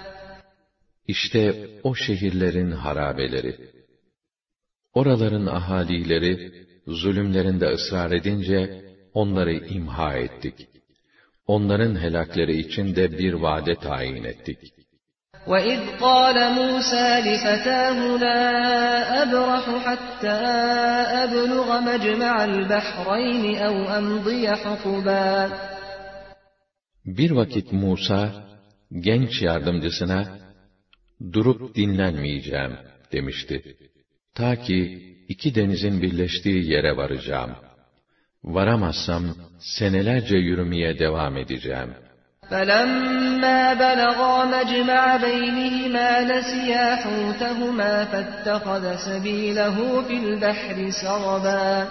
İşte o şehirlerin harabeleri. Oraların ahalileri, zulümlerinde ısrar edince, onları imha ettik. Onların helakleri için de bir vade tayin ettik. وَإِذْ قَالَ مُوسَى لِفَتَاهُ لَا أَبْرَحُ حَتَّى أَبْلُغَ مَجْمَعَ الْبَحْرَيْنِ أَوْ أَمْضِيَ حُقُبًا. Bir vakit Musa, genç yardımcısına, durup dinlenmeyeceğim demişti. Ta ki iki denizin birleştiği yere varacağım. Varamazsam senelerce yürümeye devam edeceğim. فَلَمَّا بَلَغَا مَجْمَعَ بَيْنِهِمَا نَسِيَا حُوتَهُمَا فَاتَّخَذَ سَبِيلَهُ فِي الْبَحْرِ سَرَبًا.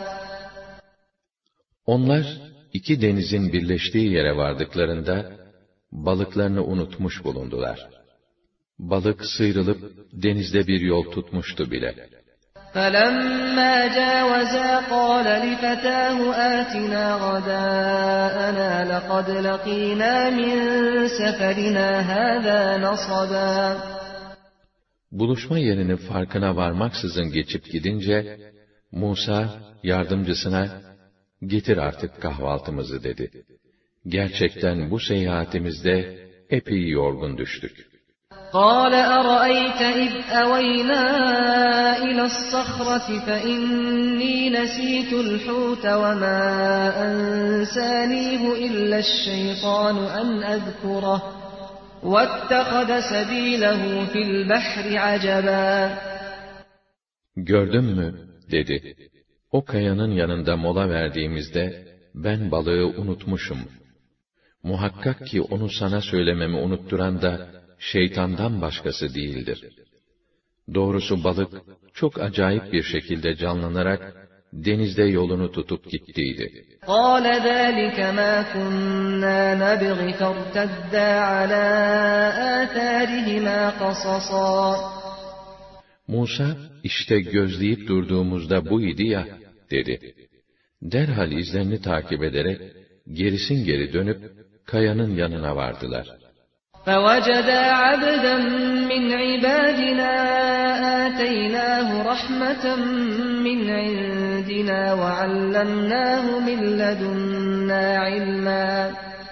Onlar iki denizin birleştiği yere vardıklarında balıklarını unutmuş bulundular. Balık sıyrılıp denizde bir yol tutmuştu bile. فَلَمَّا جَاوَزَا قَالَ لِفَتَاهُ آتِنَا غَدَاءَنَا لَقَدْ لَقِينَا مِنْ سَفَرِنَا هَذَا نَصَبًا. Buluşma yerinin farkına varmaksızın geçip gidince, Musa yardımcısına, "Getir artık kahvaltımızı" dedi. Gerçekten bu seyahatimizde epey yorgun düştük. قَالَ أَرَأَيْتَ إِذْ أَوَيْنَا إِلَى الصَّخْرَةِ فَإِنِّي نَسِيتُ الْحُوتَ وَمَا أَنسَانِيهُ إِلَّا الشَّيْطَانُ أَنْ أَذْكُرَهُ وَاتَّخَذَ سَبِيلَهُ فِي الْبَحْرِ عَجَبًا. "Gördün mü?" dedi. "O kayanın yanında mola verdiğimizde ben balığı unutmuşum. Muhakkak ki onu sana söylememi unutturan da şeytandan başkası değildir. Doğrusu balık çok acayip bir şekilde canlanarak denizde yolunu tutup gittiydi. قَالَ ذَٰلِكَ مَا كُنَّا نَبْغِ فَارْتَدَّا عَلَىٰ آثَارِهِمَا قَصَصًا. Musa, işte gözleyip durduğumuzda bu idi ya, dedi. Derhal izlerini takip ederek, gerisin geri dönüp, kayanın yanına vardılar. فَوَجَدَا عَبْدًا مِّنْ عِبَادِنَا آتَيْنَاهُ رَحْمَةً مِّنْ عِندِنَا وَعَلَّمْنَاهُ مِنْ لَدُنَّا عِلْمًا.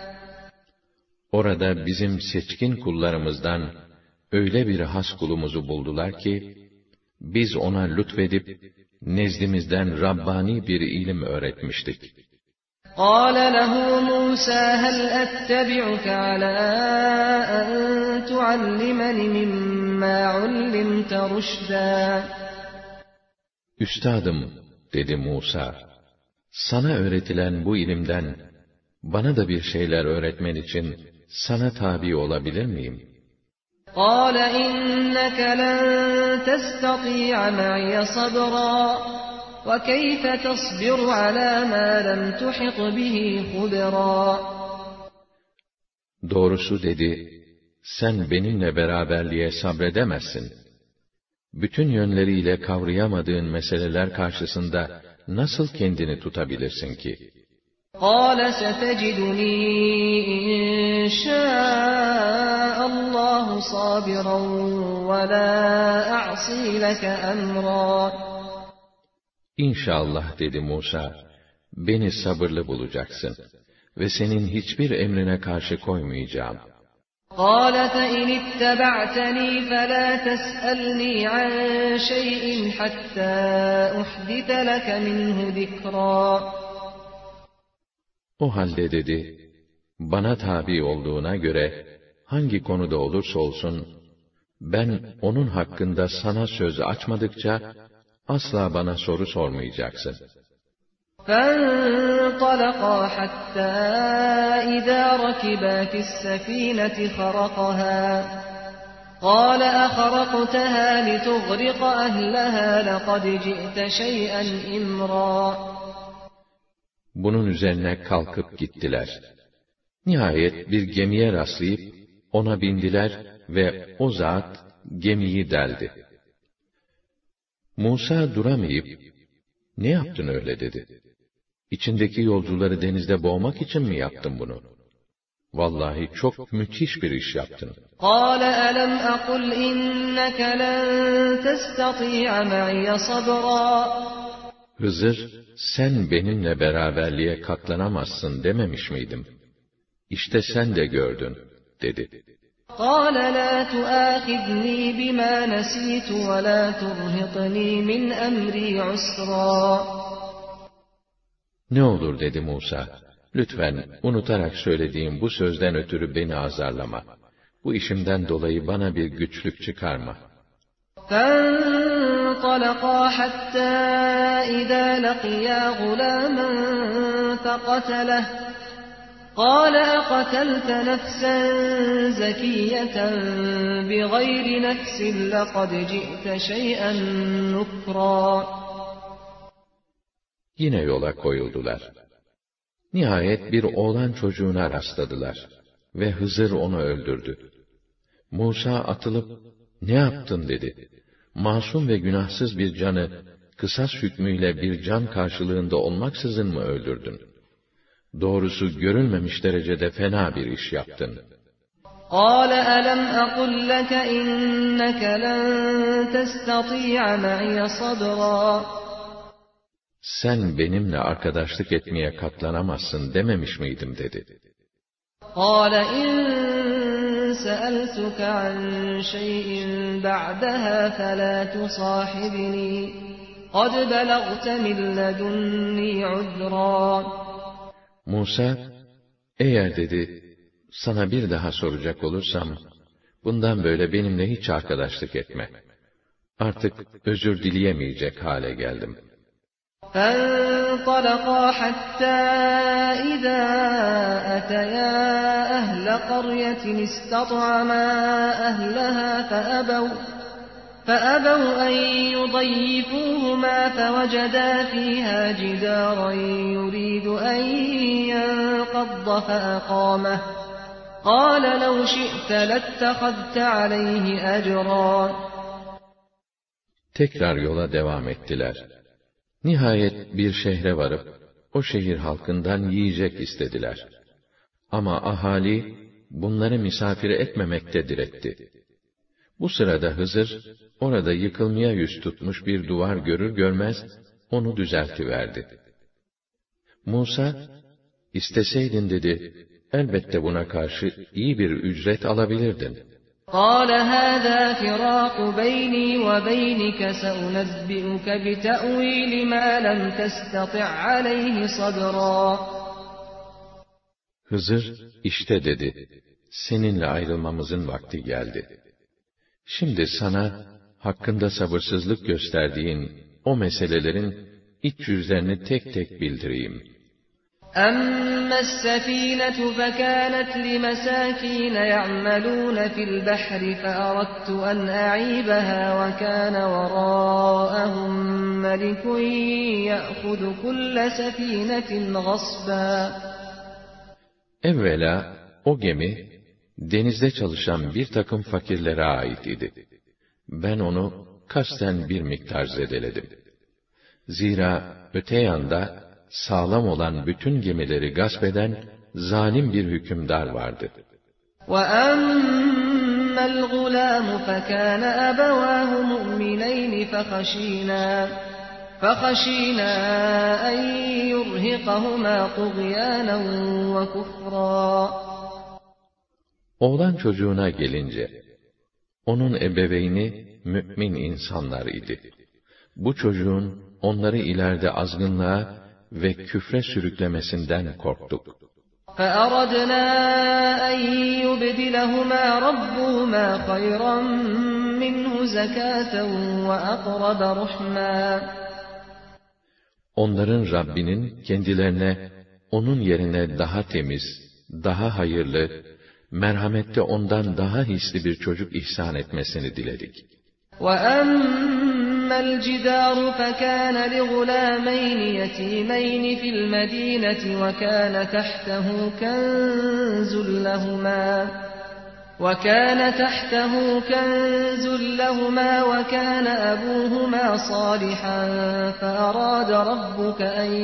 Orada bizim seçkin kullarımızdan öyle bir has kulumuzu buldular ki, biz ona lütfedip, nezdimizden Rabbani bir ilim öğretmiştik. قَالَ لَهُ مُوسَى هَلْ أَتَّبِعُكَ عَلَىٰ أَن تُعَلِّمَنِ مِمَّا عُلِّمْتَ رُشْدًا. Üstadım, dedi Musa, sana öğretilen bu ilimden, bana da bir şeyler öğretmen için, sana tabi olabilir miyim? قَالَ إِنَّكَ لَن تَسْتَطِيعَ مَعِيَ صَبْرًا وَكَيْفَ تَصْبِرُ عَلَىٰ مَا لَمْ تُحِطْ بِهِ خُبْرًا. Doğrusu dedi, sen benimle beraberliğe sabredemezsin. Bütün yönleriyle kavrayamadığın meseleler karşısında nasıl kendini tutabilirsin ki? قَالَ سَتَجِدُنِي إِن شَاءَ اللّٰهُ صَابِرًا وَلَا أَعْصِي لَكَ أَمْرًا. İnşallah, dedi Musa, beni sabırlı bulacaksın ve senin hiçbir emrine karşı koymayacağım. قَالَ فَإِنِ اتَّبَعْتَنِي فَلَا تَسْأَلْنِي عَنْ شَيْءٍ حَتَّى أُحْدِثَ لَكَ مِنْهُ ذِكْرًا. O halde dedi, bana tabi olduğuna göre, hangi konuda olursa olsun, ben onun hakkında sana söz açmadıkça, asla bana soru sormayacaksın. فَانطَلَقَا حَتَّى إِذَا رَكِبَا فِي السَّفِينَةِ خَرَقَهَا قَالَ أَخَرَقْتَهَا لِتُغْرِقَ أَهْلَهَا لَقَدْ جِئْتَ شَيْئًا إِمْرًا. Bunun üzerine kalkıp gittiler. Nihayet bir gemiye rastlayıp, ona bindiler ve o zat gemiyi deldi. Musa duramayıp, ne yaptın öyle dedi. İçindeki yolcuları denizde boğmak için mi yaptın bunu? Vallahi çok müthiş bir iş yaptın. قَالَ أَلَمْ أَقُلْ إِنَّكَ لَن تَسْتَطِيعَ مَعِيَ صَبْرًا. Hızır, sen benimle beraberliğe katlanamazsın dememiş miydim? İşte sen de gördün, dedi. قَالَ لَا تُؤَاخِذْنِي بِمَا نَسِيتُ وَلَا تُرْهِقْنِي مِنْ أَمْرِي عُسْرًا. Ne olur, dedi Musa, lütfen unutarak söylediğim bu sözden ötürü beni azarlama. Bu işimden dolayı bana bir güçlük çıkarma. فَانطَلَقَا حَتَّى إِذَا لَقِيَا غُلَامًا فَقَتَلَهُ قَالَ أَقَتَلْتَ نَفْسًا زَكِيَّةً بِغَيْرِ نَفْسٍ لَقَدْ جِئْتَ شَيْئًا نُكْرًا. Yine yola koyuldular. Nihayet bir oğlan çocuğuna rastladılar ve Hızır onu öldürdü. Musa atılıp, ne yaptın dedi. Masum ve günahsız bir canı, kısas hükmüyle bir can karşılığında olmaksızın mı öldürdün? Doğrusu görülmemiş derecede fena bir iş yaptın. قَالَ أَلَمْ أَقُلْ لَكَ إِنَّكَ لَن تَسْتَطِيعَ مَعِيَ صَبْرًا. Sen benimle arkadaşlık etmeye katlanamazsın dememiş miydim, dedi. قَالَ إِن سَأَلْتُكَ عَن شَيْءٍ بَعْدَهَا فَلَا تُصَاحِبْنِي قَدْ بَلَغْتَ مِن لَّدُنِّي عُذْرًا. Musa, eğer dedi, sana bir daha soracak olursam, bundan böyle benimle hiç arkadaşlık etme. Artık özür dileyemeyecek hale geldim. فَانطَلَقَا حَتَّى إِذَا أَتَيَا أَهْلَ قَرْيَةٍ اسْتَطْعَمَا أَهْلَهَا فأبوا أن يضيفوهما فوجدا فيها جدارا يريد أن ينقض فأقامه قال لو شئت لاتخذت عليه أجرا. Tekrar yola devam ettiler. Nihayet bir şehre varıp, o şehir halkından yiyecek istediler. Ama ahali, bunları misafir etmemekte diretti. Bu sırada Hızır, orada yıkılmaya yüz tutmuş bir duvar görür görmez, onu düzeltiverdi. Musa, isteseydin dedi, elbette buna karşı iyi bir ücret alabilirdin. قال هذا فراق بيني وبينك سأنبئك بتأويل ما لم تستطع عليه صبرا. Hızır, işte dedi, seninle ayrılmamızın vakti geldi. Şimdi sana, hakkında sabırsızlık gösterdiğin o meselelerin iç yüzlerini tek tek bildireyim. أما السفينة فكانت لمساكين يعملون في البحر فأردت أن أعيبها وكان وراءهم ملك يأخذ كل سفينة غصبا. Evvela o gemi, denizde çalışan bir takım fakirlere ait idi. Ben onu kasten bir miktar zedeledim. Zira öte yanda, sağlam olan bütün gemileri gasp eden zalim bir hükümdar vardı. وَأَمَّا الْغُلَامُ فَكَانَ أَبَوَاهُ مُؤْمِنَيْنِ فَخَشِينَا أَنْ يُرْهِقَهُمَا طُغْيَانًا وَكُفْرًا. Oğlan çocuğuna gelince, onun ebeveyni mümin insanlar idi. Bu çocuğun onları ileride azgınlığa ve küfre sürüklemesinden korktuk. فَأَرَدْنَا أَنْ يُبْدِلَهُمَا رَبُّهُمَا خَيْرًا مِنْهُ زَكَاةً وَأَقْرَبَ رُحْمًا. Onların Rabbinin kendilerine onun yerine daha temiz, daha hayırlı, merhamette ondan daha hisli bir çocuk ihsan etmesini diledik. وَأَمَّا الْجِدَارُ فَكَانَ لِغُلَامَيْنِ يَتِيمَيْنِ فِي الْمَدِينَةِ وَكَانَ تَحْتَهُ كَنْزٌ لَهُمَا وَكَانَ أَبُوهُمَا صَالِحًا فَأَرَادَ رَبُّكَ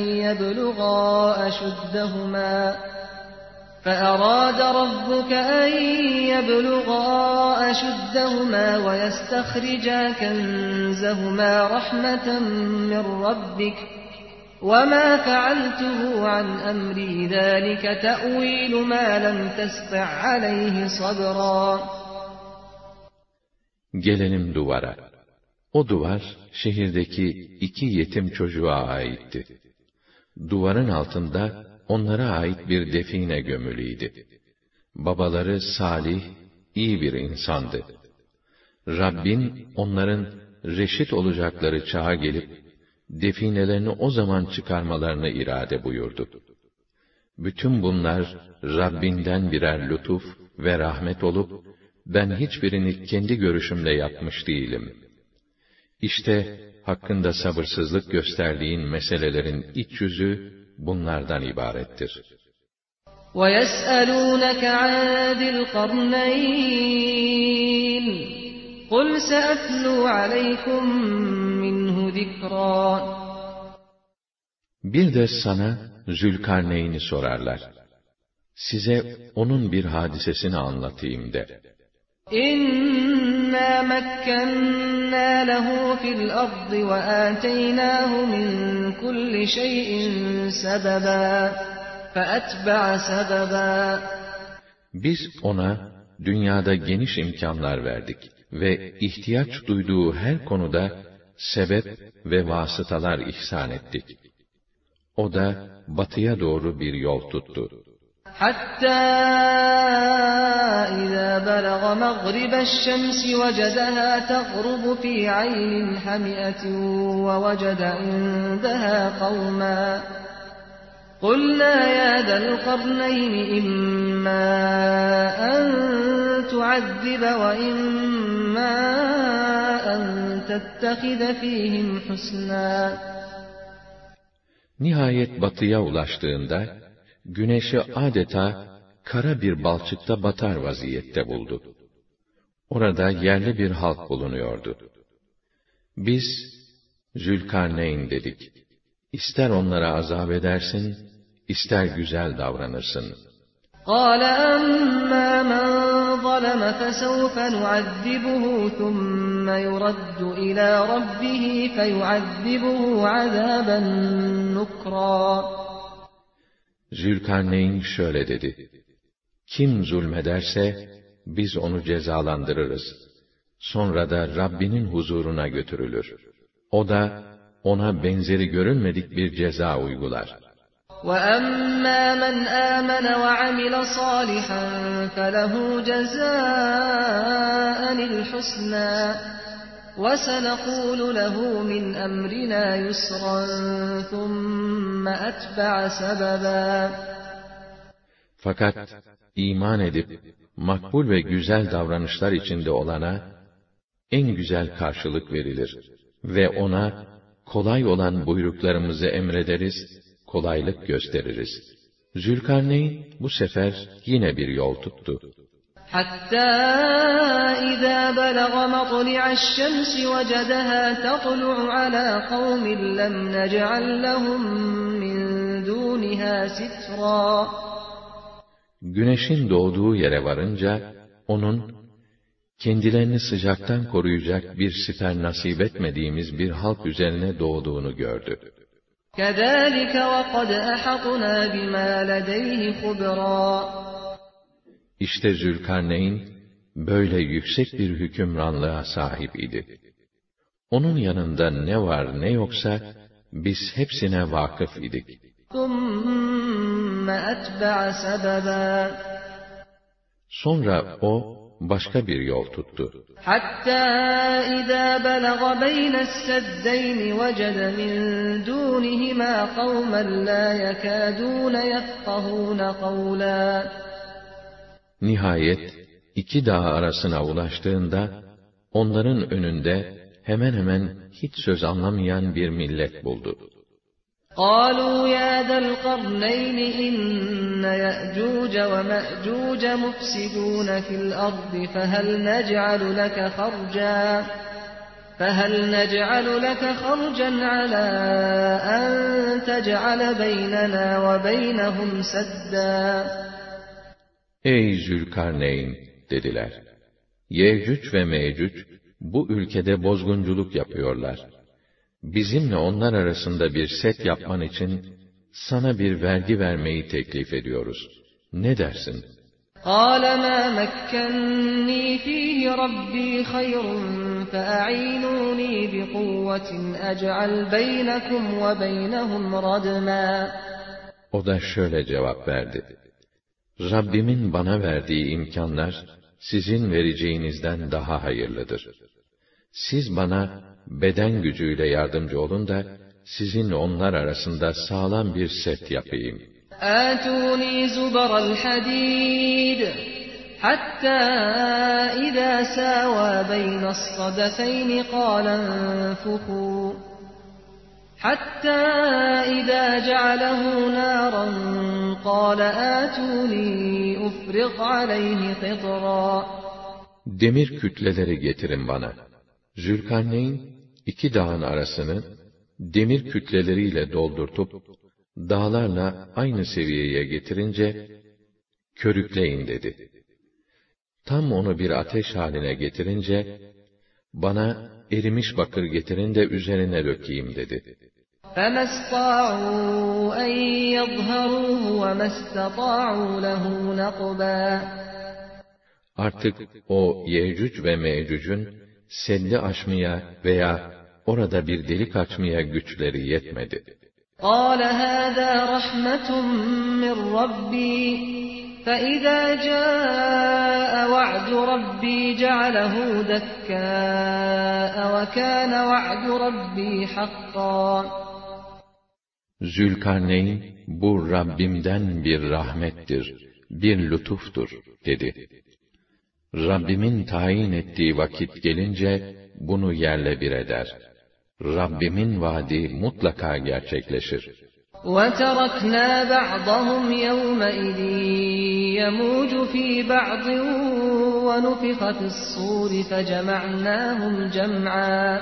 أَنْ يَبْلُغَا أَشُدَّهُمَا وَيَسْتَخْرِجَا كَنزَهُمَا رَحْمَةً مِّن رَّبِّكَ وَمَا فَعَلْتُهُ عَنْ أَمْرِي ذَٰلِكَ تَأْوِيلُ مَا لَمْ تَسْطِع عَلَيْهِ صَبْرًا. Gelelim duvara. O duvar, şehirdeki 2 yetim çocuğa aitti. Duvarın altında, onlara ait bir define gömülüydü. Babaları salih, iyi bir insandı. Rabbin, onların reşit olacakları çağa gelip, definelerini o zaman çıkarmalarını irade buyurdu. Bütün bunlar, Rabbinden birer lütuf ve rahmet olup, ben hiçbirini kendi görüşümle yapmış değilim. İşte, hakkında sabırsızlık gösterdiğin meselelerin iç yüzü, bunlardan ibarettir. وَيَسْأَلُونَكَ عَنْ ذِي الْقَرْنَيْنِ قُلْ سَأَتْلُو عَلَيْكُمْ مِنْهُ ذِكْرًا. Bir de sana Zülkarneyn'i sorarlar. Size onun bir hadisesini anlatayım de. İnna mekkenna lehu fil ardı ve ataynâhu min kulli şeyin sebeba feetba'a sebeba. Biz ona dünyada geniş imkanlar verdik ve ihtiyaç duyduğu her konuda sebep ve vasıtalar ihsan ettik. O da batıya doğru bir yol tuttu. Hatta izâ belagha mağribeş şemsi vecedehâ teğrubu fî aynin hamiyetin ve vecede indehâ kavmâ قُلْنَا يَا ذَا الْقَرْنَيْنِ إِمَّا أَن تُعَذِّبَ وَإِمَّا أَن تَتَّخِذَ فِيهِمْ حُسْنًا. Nihayet batıya ulaştığında, güneşi adeta kara bir balçıkta batar vaziyette buldu. Orada yerli bir halk bulunuyordu. Biz, Zülkarneyn dedik. İster onlara azap edersin, ister güzel davranırsın. قَالَ أَمَّا مَنْ ظَلَمَ فَسَوْفَ نُعَذِّبُهُ ثُمَّ يُرَدُّ إِلَى رَبِّهِ فَيُعَذِّبُهُ عَذَابًا نُكْرًا. Zülkarneyn şöyle dedi: Kim zulmederse, biz onu cezalandırırız. Sonra da Rabbinin huzuruna götürülür. O da, ona benzeri görülmedik bir ceza uygular. وَأَمَّا مَنْ آمَنَ وَعَمِلَ صَالِحًا فَلَهُ جَزَاءً الْحُسْنَى وَسَنَقُولُ لَهُ مِنْ أَمْرِنَا يُسْرًا ثُمَّ أَتْبَعَ سَبَبًا. Fakat iman edip makbul ve güzel davranışlar içinde olana en güzel karşılık verilir ve ona kolay olan buyruklarımızı emrederiz, kolaylık gösteririz. Zülkarneyn bu sefer yine bir yol tuttu. حَتَّى إِذَا بَلَغَ مَطْلِعَ الشَّمْسِ وَجَدَهَا تَطْلُعُ عَلَى قَوْمٍ لَّمْ نَجْعَل لَّهُم مِّن دُونِهَا سِتْرًا. Güneşin doğduğu yere varınca, onun, kendilerini sıcaktan koruyacak bir siper nasip etmediğimiz bir halk üzerine doğduğunu gördü. كَذَٰلِكَ وَقَدْ أَحَطْنَا بِمَا لَدَيْهِ خُبْرًا. İşte Zülkarneyn, böyle yüksek bir hükümranlığa sahip idi. Onun yanında ne var ne yoksa, biz hepsine vakıf idik. ثُمَّ أَتْبَعَ سَبَبًا. Sonra o, başka bir yol tuttu. حَتَّى إِذَا بَلَغَ بَيْنَ السَّدَّيْنِ وَجَدَ مِن دُونِهِمَا قَوْمًا لَّا يَكَادُونَ يَفْقَهُونَ قَوْلًا. Nihayet, iki dağ arasına ulaştığında, onların önünde hemen hemen hiç söz anlamayan bir millet buldu. قَالُوا يَا ذَا الْقَرْنَيْنِ إِنَّ يَأْجُوجَ وَمَأْجُوجَ مُفْسِدُونَ فِي الْأَرْضِ فَهَلْ نَجْعَلُ لَكَ خَرْجًا عَلَىٰ أَن تَجْعَلَ بَيْنَنَا وَبَيْنَهُمْ سَدًّا. Ey Zülkarneyn, dediler. Yecüc ve Mecüc, bu ülkede bozgunculuk yapıyorlar. Bizimle onlar arasında bir set yapman için, sana bir vergi vermeyi teklif ediyoruz. Ne dersin? قَالَ مَا مَكَّنِّي فِيهِ رَبِّي خَيْرٌ فَأَعِينُونِي بِقُوَّةٍ أَجْعَلْ بَيْنَكُمْ وَبَيْنَهُمْ رَدْمًا. O da şöyle cevap verdi: Rabbimin bana verdiği imkanlar, sizin vereceğinizden daha hayırlıdır. Siz bana beden gücüyle yardımcı olun da, sizin onlar arasında sağlam bir set yapayım. آتوني زبر الحديد حتى إذا ساوى بين الصدفين قال انفخوا حتى إذا جعله نارا قال آتوني أفرغ عليه قطرا. Demir kütleleri getirin bana. Zülkarneyn, iki dağın arasını demir kütleleriyle doldurtup, dağlarla aynı seviyeye getirince, körükleyin dedi. Tam onu bir ateş haline getirince, bana erimiş bakır getirin de üzerine dökeyim dedi. فَمَا اسْطَاعُوا أَنْ يَظْهَرُوهُ وَمَا اسْتَطَاعُوا لَهُ نَقْبًا. Artık o Yecüc ve Mecüc'ün seddi aşmaya veya orada bir delik açmaya güçleri yetmedi. قَالَ هَذَا رَحْمَةٌ مِّن رَّبِّي فَإِذَا جَاءَ وَعْدُ رَبِّي جَعَلَهُ دَكَّاءَ وَكَانَ وَعْدُ رَبِّي حَقًّا. Zülkarneyn, bu Rabbimden bir rahmettir, bir lütuftur dedi. Rabbimin tayin ettiği vakit gelince bunu yerle bir eder. Rabbimin vaadi mutlaka gerçekleşir. وَتَرَكْنَا بَعْضَهُمْ يَوْمَئِذٍ يَمُوجُ فِي بَعْضٍ وَنُفِخَ فِي الصُّورِ فَجَمَعْنَاهُمْ جَمْعًا.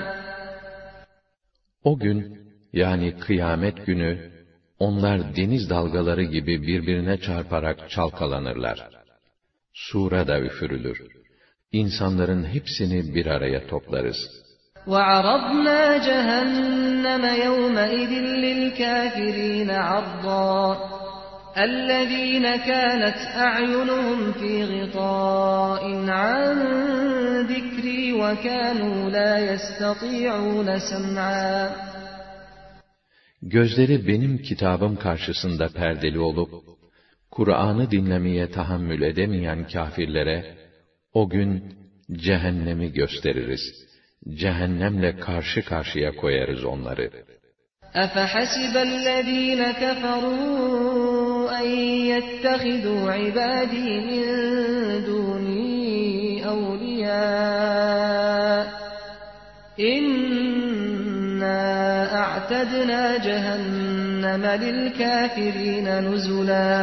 O gün, yani kıyamet günü, onlar deniz dalgaları gibi birbirine çarparak çalkalanırlar. Sura da üfürülür. İnsanların hepsini bir araya toplarız. وَعَرَضْنَا جَهَنَّمَ يَوْمَئِذٍ لِلْكَافِرِينَ عَرْضًا الَّذ۪ينَ كَانَتْ أَعْيُنُهُمْ فِي غِطَاءٍ عَنْ ذِكْرِي وَكَانُوا لَا يَسْتَطِيعُونَ سَمْعًا. Gözleri benim kitabım karşısında perdeli olup, Kur'an'ı dinlemeye tahammül edemeyen kâfirlere, o gün cehennemi gösteririz. Cehennemle karşı karşıya koyarız onları. أَفَحَسِبَ الَّذ۪ينَ كَفَرُوا أَنْ يَتَّخِذُوا عِبَادِي مِنْ دُونِي أَوْلِيَاءَ إِنَّا أَعْتَدْنَا جَهَنَّمَ لِلْكَافِرِينَ نُزُلًا.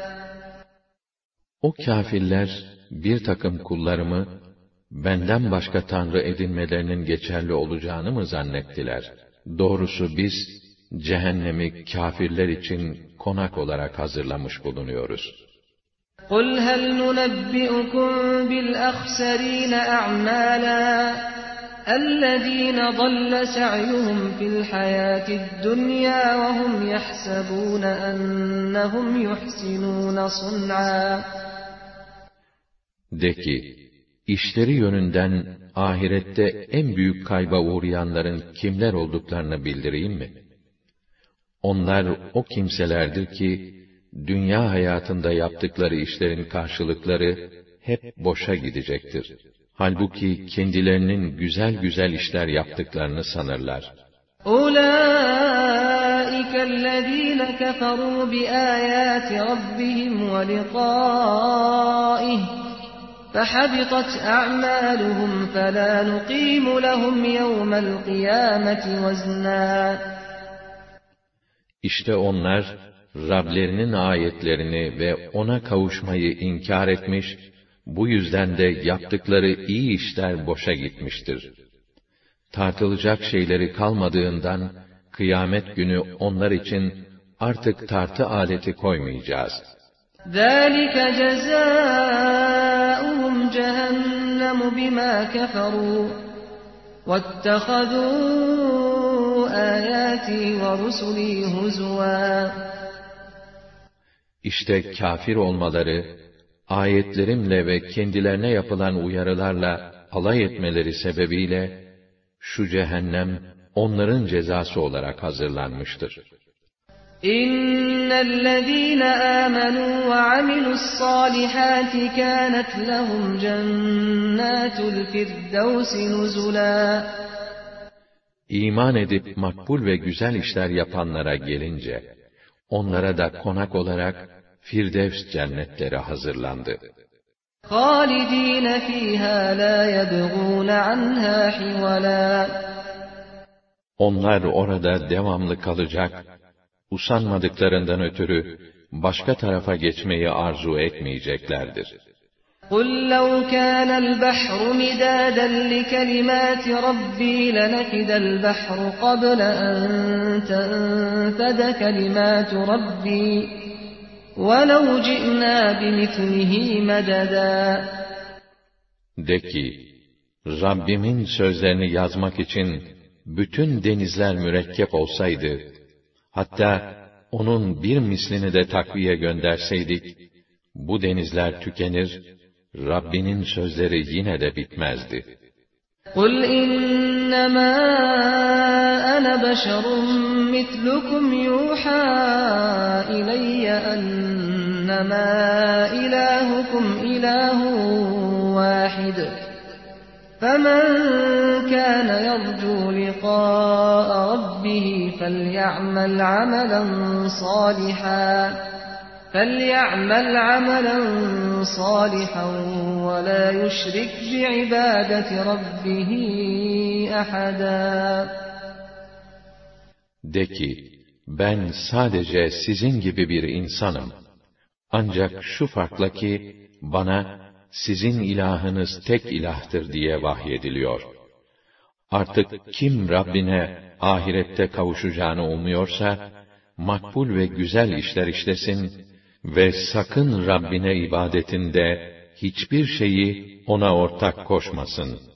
O kâfirler bir takım kullarımı benden başka tanrı edinmelerinin geçerli olacağını mı zannettiler? Doğrusu biz cehennemi kâfirler için konak olarak hazırlamış bulunuyoruz. قُلْ هَلْ نُنَبِّئُكُمْ بِالْأَخْسَرِينَ أَعْمَالًا الَّذ۪ينَ ضَلَّ سَعْيُهُمْ فِي الْحَيَاةِ الدُّنْيَا وَهُمْ يَحْسَبُونَ أَنَّهُمْ يُحْسِنُونَ صُنْعًا. De ki, işleri yönünden ahirette en büyük kayba uğrayanların kimler olduklarını bildireyim mi? Onlar o kimselerdir ki, dünya hayatında yaptıkları işlerin karşılıkları hep boşa gidecektir. Halbuki kendilerinin güzel güzel işler yaptıklarını sanırlar. أُولَٰئِكَ الَّذ۪ينَ كَفَرُوا بِآيَاتِ رَبِّهِمْ وَلِقَائِهِ فَحَبِطَتْ أَعْمَالُهُمْ فَلَا نُقِيمُ لَهُمْ يَوْمَ الْقِيَامَةِ وَزْنًا. İşte onlar, Rablerinin ayetlerini ve ona kavuşmayı inkar etmiş, bu yüzden de yaptıkları iyi işler boşa gitmiştir. Tartılacak şeyleri kalmadığından, kıyamet günü onlar için artık tartı aleti koymayacağız. ذَٰلِكَ جَزَاؤُهُمْ جَهَنَّمُ بِمَا كَفَرُوا وَاتَّخَذُوا آيَاتِي وَرُسُلِي هُزُوًا. İşte kâfir olmaları, ayetlerimle ve kendilerine yapılan uyarılarla alay etmeleri sebebiyle, şu cehennem onların cezası olarak hazırlanmıştır. İnnellezîne âmenû ve amilussâlihâti kânet lehum cennâtul firdevsi nuzulâ. İman edip makbul ve güzel işler yapanlara gelince, onlara da konak olarak Firdevs cennetleri hazırlandı. خَالِد۪ينَ ف۪يهَا لَا يَبْغُونَ عَنْهَا حِوَلًا. Onlar orada devamlı kalacak, usanmadıklarından ötürü başka tarafa geçmeyi arzu etmeyeceklerdir. قُلْ لَوْ كَانَ الْبَحْرُ مِدَادًا لِكَلِمَاتِ رَبِّي لَنَفِدَ الْبَحْرُ قَبْلَ أَنْ تَنْفَدَ كَلِمَاتُ رَبِّي وَلَوْ جِئْنَا بِمِثْلِهِ مَدَدًا. De ki, Rabbimin sözlerini yazmak için bütün denizler mürekkep olsaydı, hatta onun bir mislini de takviye gönderseydik, bu denizler tükenir, Rabbinin sözleri yine de bitmezdi. قُلْ إِنَّمَا أَنَا بَشَرٌ مِثْلُكُمْ يُوحَى إِلَيَّ أَنَّمَا إِلَٰهُكُمْ إِلَٰهٌ وَاحِدٌ فَمَنْ كَانَ يَرْجُو لِقَاءَ رَبِّهِ فَلْيَعْمَلْ عَمَلًا صَالِحًا وَلَا يُشْرِكْ بِعِبَادَةِ رَبِّهِ أَحَدًا. De ki, ben sadece sizin gibi bir insanım. Ancak şu farkla ki, bana sizin ilahınız tek ilahtır diye vahyediliyor. Artık kim Rabbine ahirette kavuşacağını umuyorsa, makbul ve güzel işler işlesin ve sakın Rabbine ibadetinde hiçbir şeyi ona ortak koşmasın.